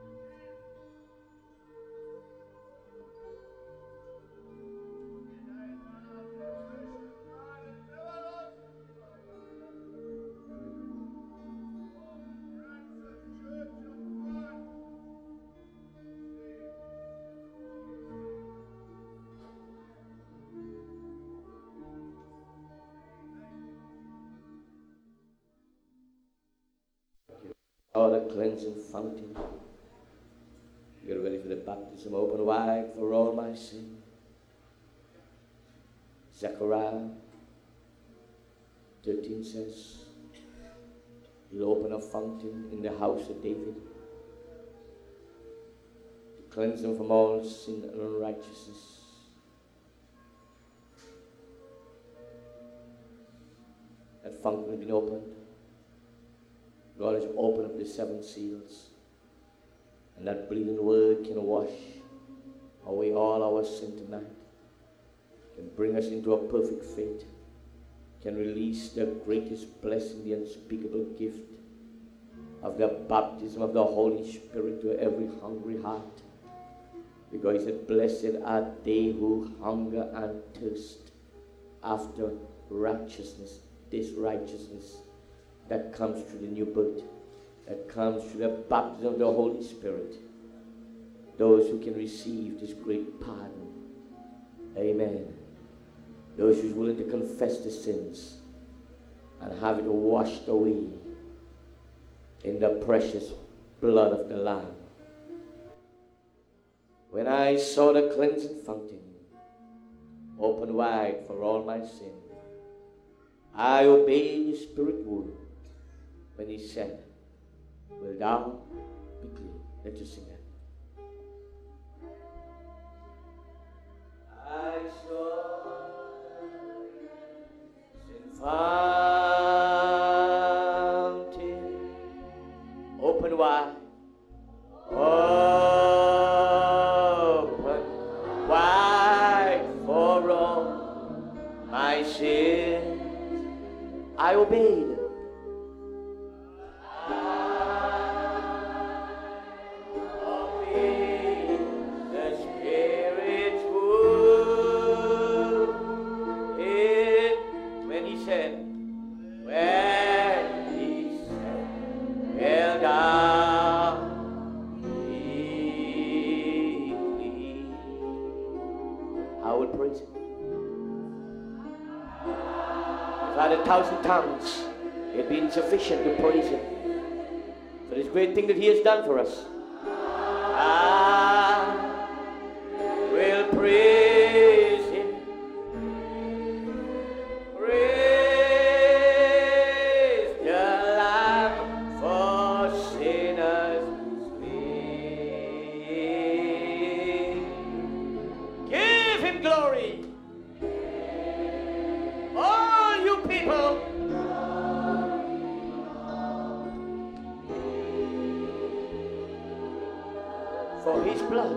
Oh, the cleansing fountain. Get ready for the baptism. Open wide for all my sin. Zechariah thirteen says, he'll open a fountain in the house of David to cleanse them from all sin and unrighteousness. That fountain has been opened. God has opened up the seven seals, and that breathing word can wash away all our sin tonight, can bring us into a perfect faith, can release the greatest blessing, the unspeakable gift of the baptism of the Holy Spirit to every hungry heart. Because he said, blessed are they who hunger and thirst after righteousness, this righteousness that comes through the new birth, that comes through the baptism of the Holy Spirit. Those who can receive this great pardon. Amen. Those who are willing to confess the sins and have it washed away in the precious blood of the Lamb. When I saw the cleansing fountain open wide for all my sin, I obeyed the Spirit word when he said, will thou be clean? Let's just sing that. I saw in fountain open wide, open wide for all my sins. I obeyed. Thousand tongues, it'd be insufficient to praise him for this great thing that he has done for us. I will praise him, praise the Lamb for sinners slain. Give him glory. People, for his blood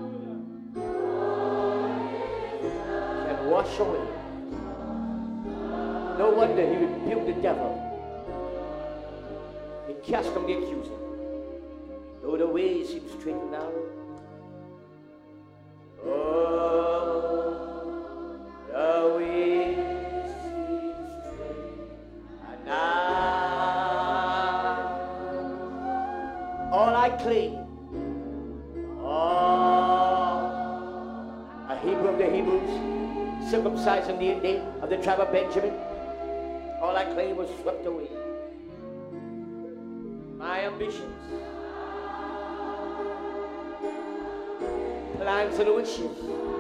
can wash away. No wonder he rebuked the devil. He cast on the accuser. Though the way seems straight and narrow, oh, the way. All I claim, oh, a Hebrew of the Hebrews, circumcised on the day of the tribe of Benjamin, all I claim was swept away. My ambitions, plans and wishes,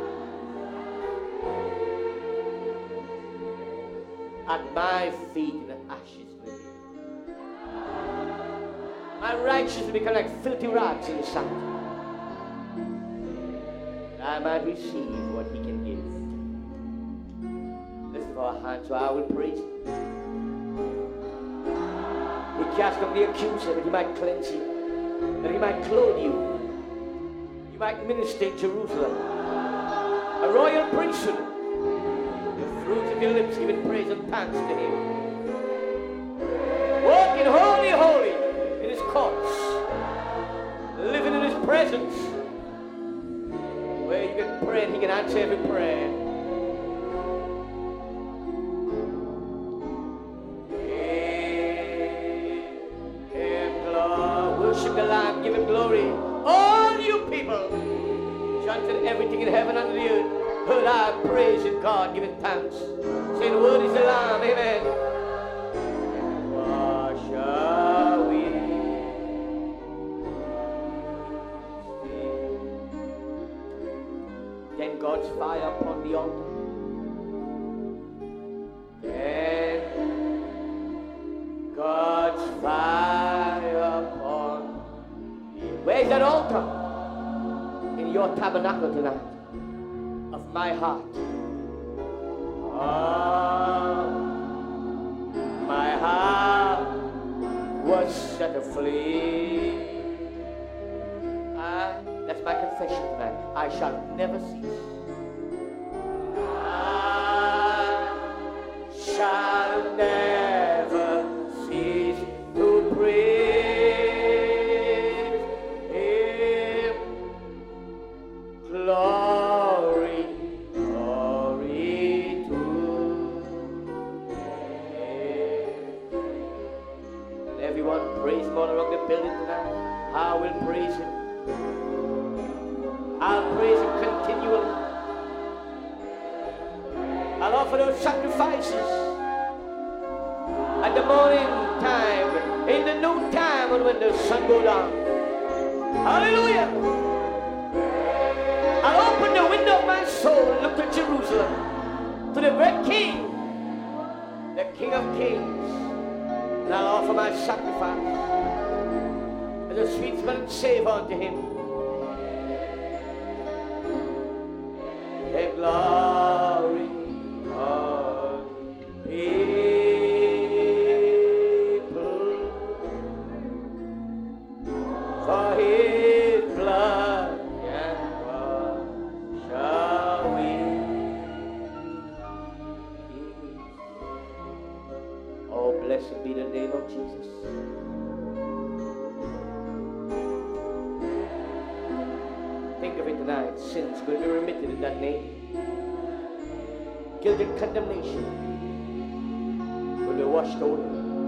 at my feet in the ashes. My righteousness become like filthy rags in the sight. I might receive what he can give. Lift our hands so I will praise him. He cast on the accuser that he might cleanse you, that he might clothe you. You might minister in Jerusalem. A royal priesthood. The fruit of your lips giving praise and thanks to him. Walking holy, holy. Courts, living in his presence, where you can pray and he can answer every prayer. Give him glory, worship the Lamb, give him glory. All you people, chanted everything in heaven and the earth, heard our praise in God, giving thanks, saying, word is the Lamb, amen. Then God's fire upon the altar. Then God's fire upon the... Where's that altar? In your tabernacle tonight. Of my heart. Oh, my heart was set aflame. I, that's my confession tonight. I shall never cease. I shall never cease to praise him. Glory, glory to him. And everyone praise him all around the building tonight. I will praise him. I'll praise him continually. I'll offer those sacrifices at the morning time, in the noon time, and when the sun goes down. Hallelujah! I'll open the window of my soul and look to Jerusalem, to the great King, the King of Kings, And I'll offer my sacrifice as a sweet smelling savour unto him. The glory of people for his blood and wash away. Oh, blessed be the name of Jesus. Think of it tonight. Sins will be remitted in that name. Guilt and condemnation will be washed away.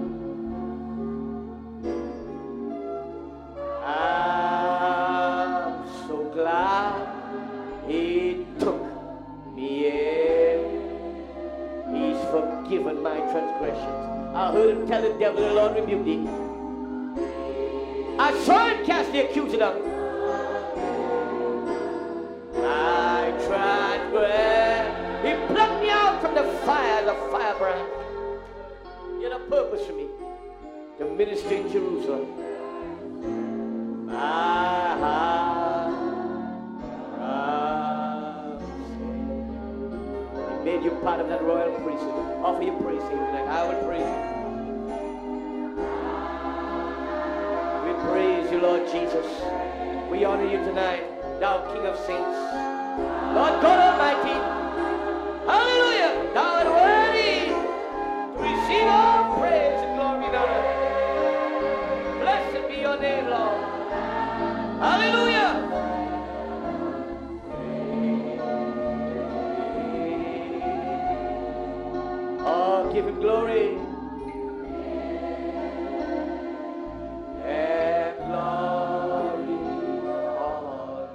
I'm so glad he took me in. He's forgiven my transgressions. I heard him tell the devil, the Lord rebuked thee. I saw him cast the accuser down. He plucked me out from the fire as a firebrand. He had a purpose for me, to minister in Jerusalem. My heart He made you part of that royal priesthood. Offer your praise to him tonight. I will praise you. We praise you, Lord Jesus. We honor you tonight, thou King of saints, Lord God Almighty. Hallelujah! Thou art worthy to receive all praise and glory and honor. Blessed be your name, Lord. Hallelujah! Oh, give him glory. And glory on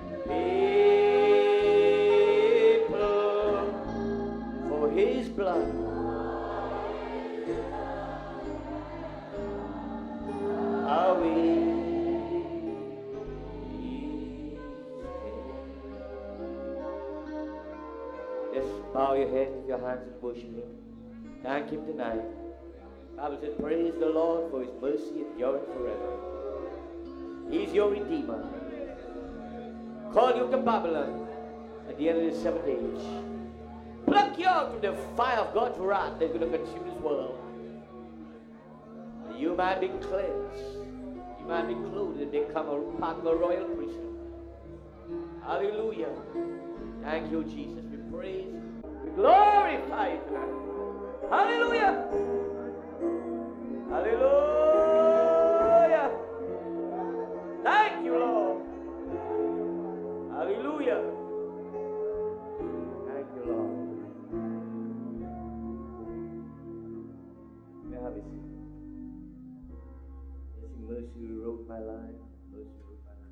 his blood. Are we? Just bow your head with your hands and worship him. Thank him tonight. The Bible said, praise the Lord for his mercy endureth forever. He's your Redeemer. Call you to Babylon at the end of the seventh age. Pluck you out from the fire of God's wrath that's going to consume this world. You might be cleansed. You might be clothed and become a part of a royal priesthood. Hallelujah. Thank you, Jesus. We praise you. We glorify you tonight. Hallelujah. Hallelujah. Thank you, Lord. Hallelujah. Thank you, Lord. May I have a seat? Mercy wrote my life. Mercy wrote my life.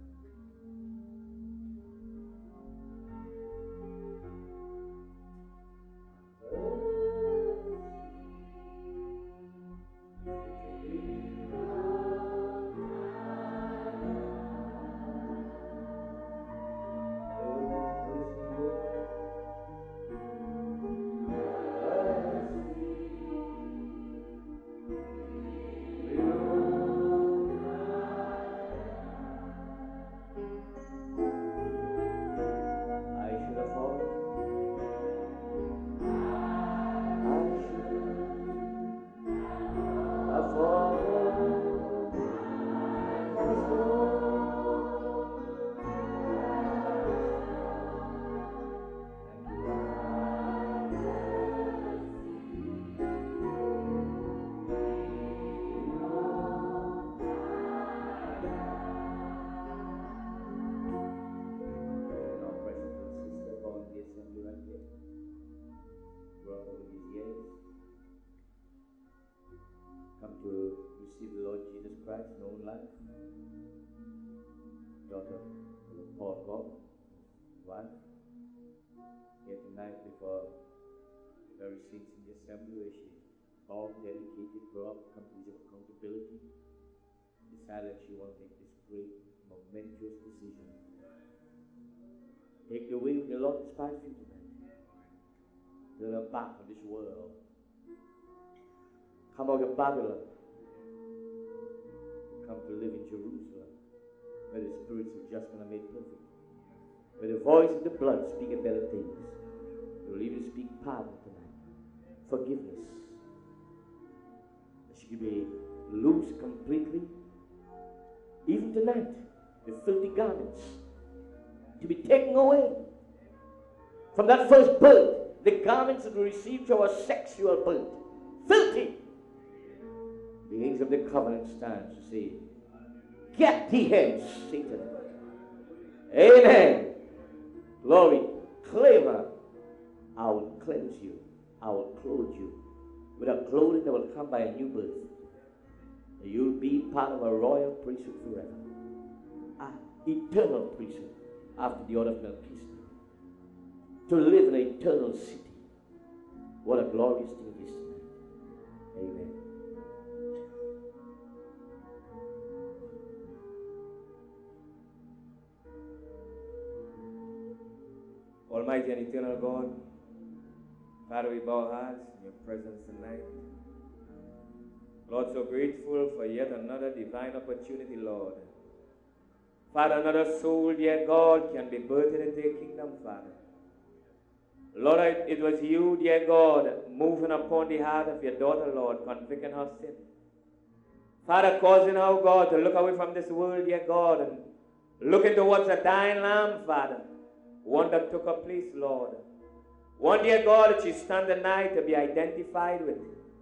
Come to receive the Lord Jesus Christ in your own life. Daughter of Paul God, wife, here tonight before the very saints in the assembly where she all dedicated, grew up, come to this accountability, decided she wanted to make this great, momentous decision. Take the way with the Lord despite you tonight. Turn her back on this world. Come out of Babylon. come to live in Jerusalem, where the spirits of just men are made perfect, where the voice of the blood speaketh better things. He will even speak pardon tonight, forgiveness, that she could be loose completely. Even tonight, the filthy garments to be taken away from that first birth, the garments that we received to our sexual birth, filthy. The angel of the covenant stands to say, get thee hence, Satan. Amen. Glory. Claim her. I will cleanse you. I will clothe you with a clothing that will come by a new birth. You'll be part of a royal priesthood forever. An eternal priesthood after the order of Melchizedek. To live in an eternal city. What a glorious thing it is tonight. Amen. Almighty and eternal God, Father, we bow our hearts in your presence tonight. Lord, so grateful for yet another divine opportunity, Lord. Father, another soul, dear God, can be birthed into your kingdom, Father. Lord, it was you, dear God, moving upon the heart of your daughter, Lord, convicting her sin. Father, causing her, God, to look away from this world, dear God, and looking towards a dying lamb, Father. One that took her place, Lord. One, dear God, that she stand tonight to be identified with.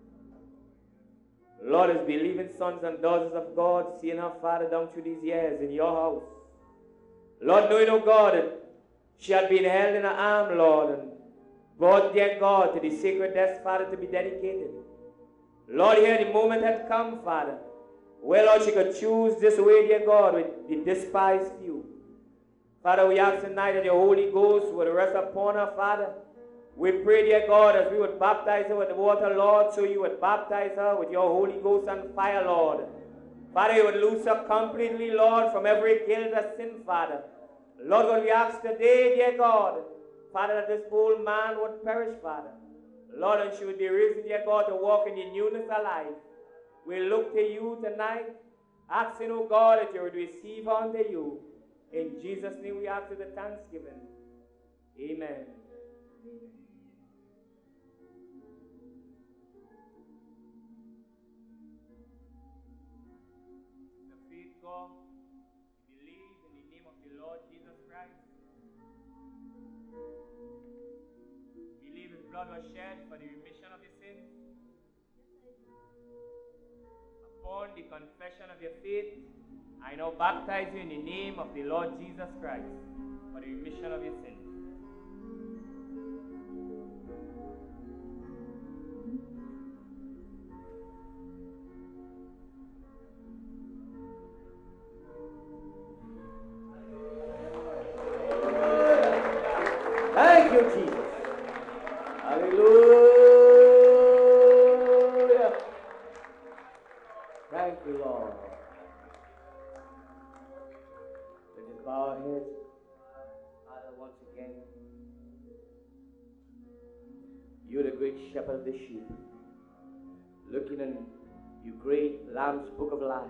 Lord, as believing sons and daughters of God, seeing her Father down through these years in your house. Lord, knowing, oh God, that she had been held in her arm, Lord, and brought, dear God, to the sacred desk, Father, to be dedicated. Lord, here the moment had come, Father, where, Lord, she could choose this way, dear God, with the despised few. Father, we ask tonight that your Holy Ghost would rest upon her, Father. We pray, dear God, as we would baptize her with the water, Lord, so you would baptize her with your Holy Ghost and fire, Lord. Father, you would loose her completely, Lord, from every guilt of sin, Father. Lord, what we ask today, dear God, Father, that this old man would perish, Father. Lord, and she would be risen, dear God, to walk in the newness of life. We look to you tonight, asking, oh God, that you would receive unto you. In Jesus' name we ask for the thanksgiving. Amen. The faith God, believe in the name of the Lord Jesus Christ. Believe his blood was shed for the remission of your sins. Upon the confession of your faith, I now baptize you in the name of the Lord Jesus Christ for the remission of your sins. Thank you, Jesus. Hallelujah. Thank you, Lord. Let us bow our heads, Father, once again. You're the great shepherd of the sheep, looking in your great Lamb's book of life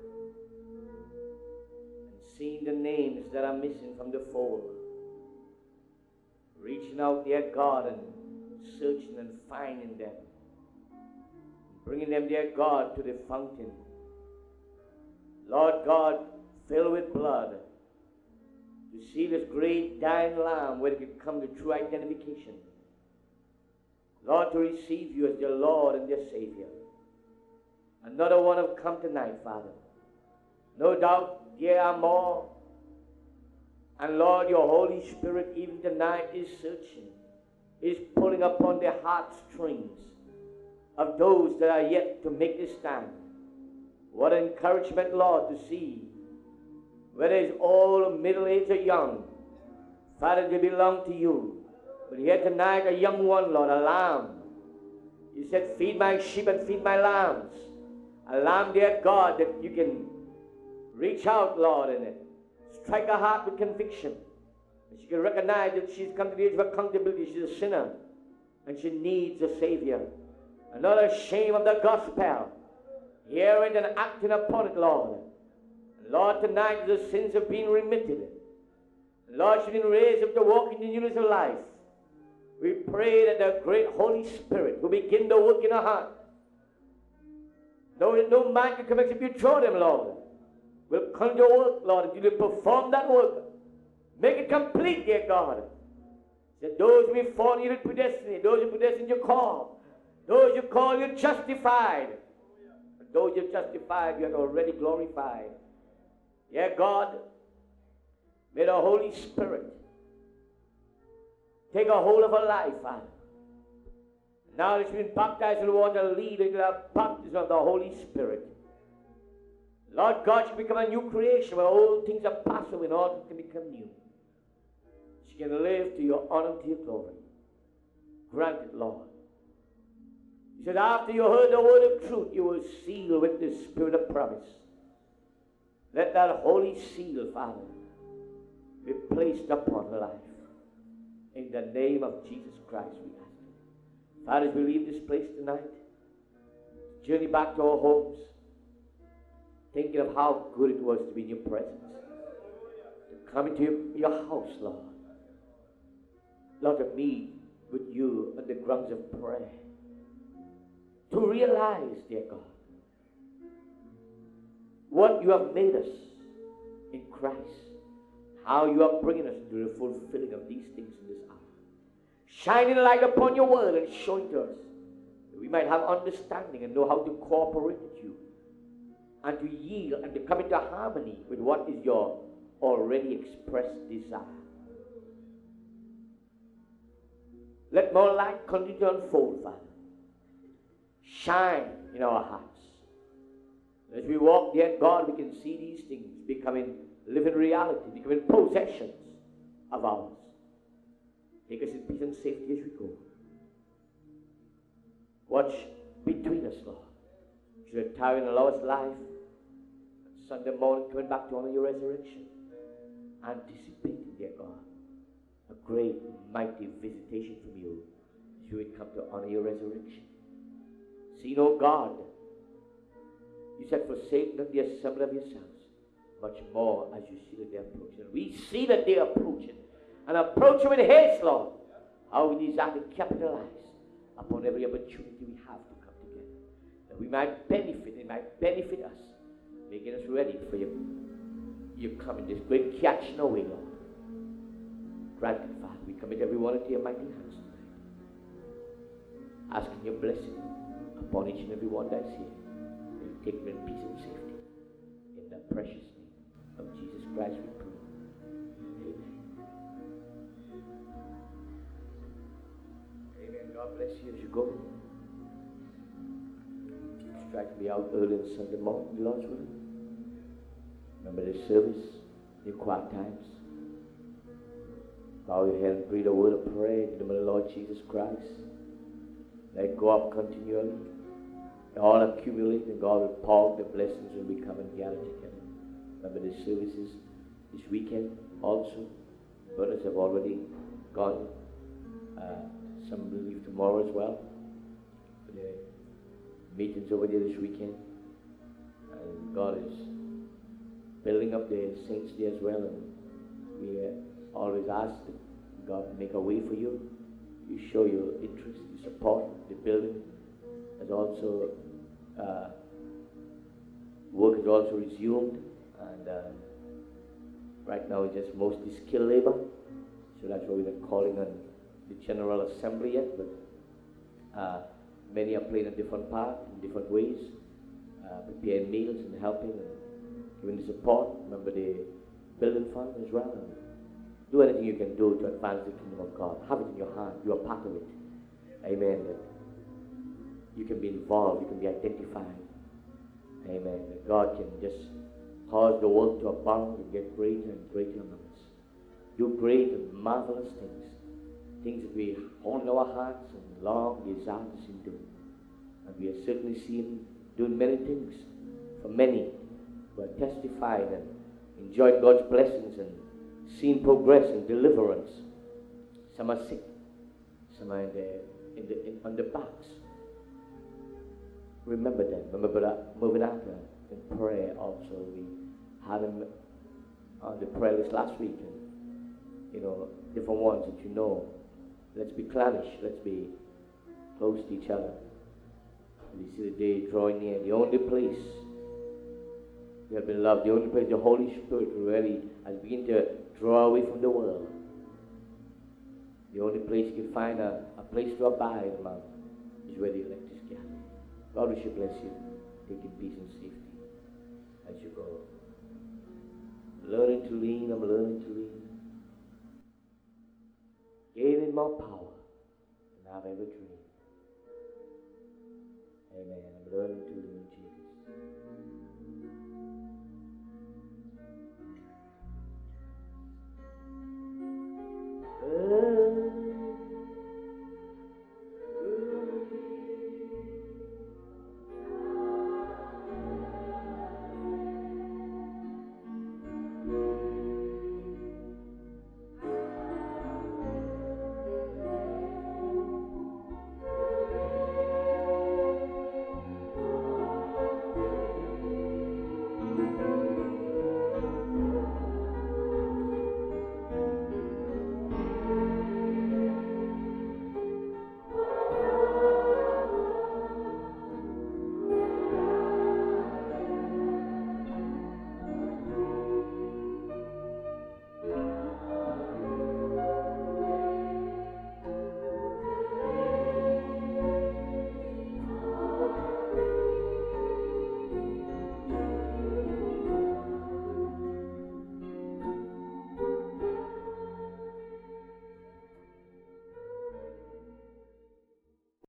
and seeing the names that are missing from the fold. Reaching out, dear God, and searching and finding them. Bringing them, dear God, to the fountain. Lord God, filled with blood, to see this great dying lamb where it could come to true identification. Lord, to receive you as their Lord and their Savior. Another one have come tonight, Father. No doubt there are more. And Lord, your Holy Spirit even tonight is searching, is pulling upon the heartstrings of those that are yet to make this stand. What encouragement, Lord, to see whether it's old, middle-aged, or young. Father, they belong to you. But here tonight, a young one, Lord, a lamb. You said, feed my sheep and feed my lambs. A lamb, dear God, that you can reach out, Lord, in it. Strike her heart with conviction. And she can recognize that she's come to the age of accountability. She's a sinner. And she needs a Savior. Another shame of the gospel. hearing and acting upon it, Lord. Lord, tonight the sins have been remitted. Lord, she's been raised up to walk in the newness of life. We pray that the great Holy Spirit will begin to work in her heart. No, no man can come except you draw them, Lord. Will come to work, Lord, until you perform that work. Make it complete, dear God. That those who be fallen, you predestined. Those who predestined, you call. Those you call, you justified. And those you justified, you have already glorified. Yeah, God, may the Holy Spirit take a hold of her life, Father. Now that she's been baptized in the water, lead into the baptism of the Holy Spirit. Lord God, she become a new creation where all things are passed away and all things can become new. She can live to your honor and to your glory. Grant it, Lord. He said, after you heard the word of truth, you will seal with the spirit of promise. Let that holy seal, Father, be placed upon her life. In the name of Jesus Christ, we ask it. Father, as we leave this place tonight, journey back to our homes, thinking of how good it was to be in your presence. To come into your, your house, Lord. Lord, to meet with you on the grounds of prayer. To realize, dear God, what you have made us in Christ. How you are bringing us into the fulfilling of these things in this hour. Shining light upon your word and showing to us that we might have understanding and know how to cooperate with you. And to yield and to come into harmony with what is your already expressed desire. Let more light continue to unfold, Father. Shine in our hearts. As we walk there, God, we can see these things becoming living reality, becoming possessions of ours. Take us in peace and safety as we go. Watch between us, Lord. Should it tarry and allow us life, Sunday morning coming back to honor your resurrection, anticipating, dear God, a great, mighty visitation from you as you would come to honor your resurrection. See, no God, you said, forsake not the assembly of yourselves, much more as you see that they're approaching. We see that they're approaching, and approaching with haste, Lord. How we desire to capitalize upon every opportunity we have to come together, that we might benefit, it might benefit us, making us ready for you. You come in this great catching away, Lord. Grant it, Father. We commit everyone into your mighty hands tonight, asking your blessing upon each and every one that's here. May you take them in peace and safety. In the precious name of Jesus Christ we pray. Amen. Amen. God bless you as you go. Strike me out early on Sunday morning, the Lord's willing. Remember the service, your quiet times. Bow your head and breathe a word of prayer in the name of the Lord Jesus Christ. Let it go up continually. They all accumulate, and God will pour the blessings when we come and gather together. Remember the services this weekend also. Brothers have already gone. Uh, some will leave tomorrow as well. For the meetings over there this weekend. And God is building up the saints there as well. And we uh, always ask that God make a way for you. You show your interest, you support the building. Has also uh, work has also resumed, and uh, right now it's just mostly skilled labor. So that's why we're not calling on the General Assembly yet, but uh, many are playing a different part in different ways, uh, preparing meals and helping and giving the support. Remember the building fund as well. And do anything you can do to advance the kingdom of God. Have it in your heart. You are part of it. Amen. That you can be involved. You can be identified. Amen. That God can just cause the work to abound and get greater and greater among us. Do great and marvelous things. Things that we hold in our hearts and long desire to see do. And we are certainly seeing doing many things for many who are testifying and enjoying God's blessings and seeing progress and deliverance. Some are sick. Some are in the, in the, in, on the backs. remember them. Remember that moving after in prayer also. We had him on the prayer list last week, and you know, different ones that you know. Let's be clannish, let's be close to each other. And you see the day drawing near. The only place we have been loved, the only place the Holy Spirit really has begun to draw away from the world. The only place you can find a, a place to abide among is where the elect is gathered. God, we should bless you. Take in peace and safety as you go. Learning to lean, I'm learning to lean. Gaining more power than I've ever dreamed. Amen. I'm learning to lean.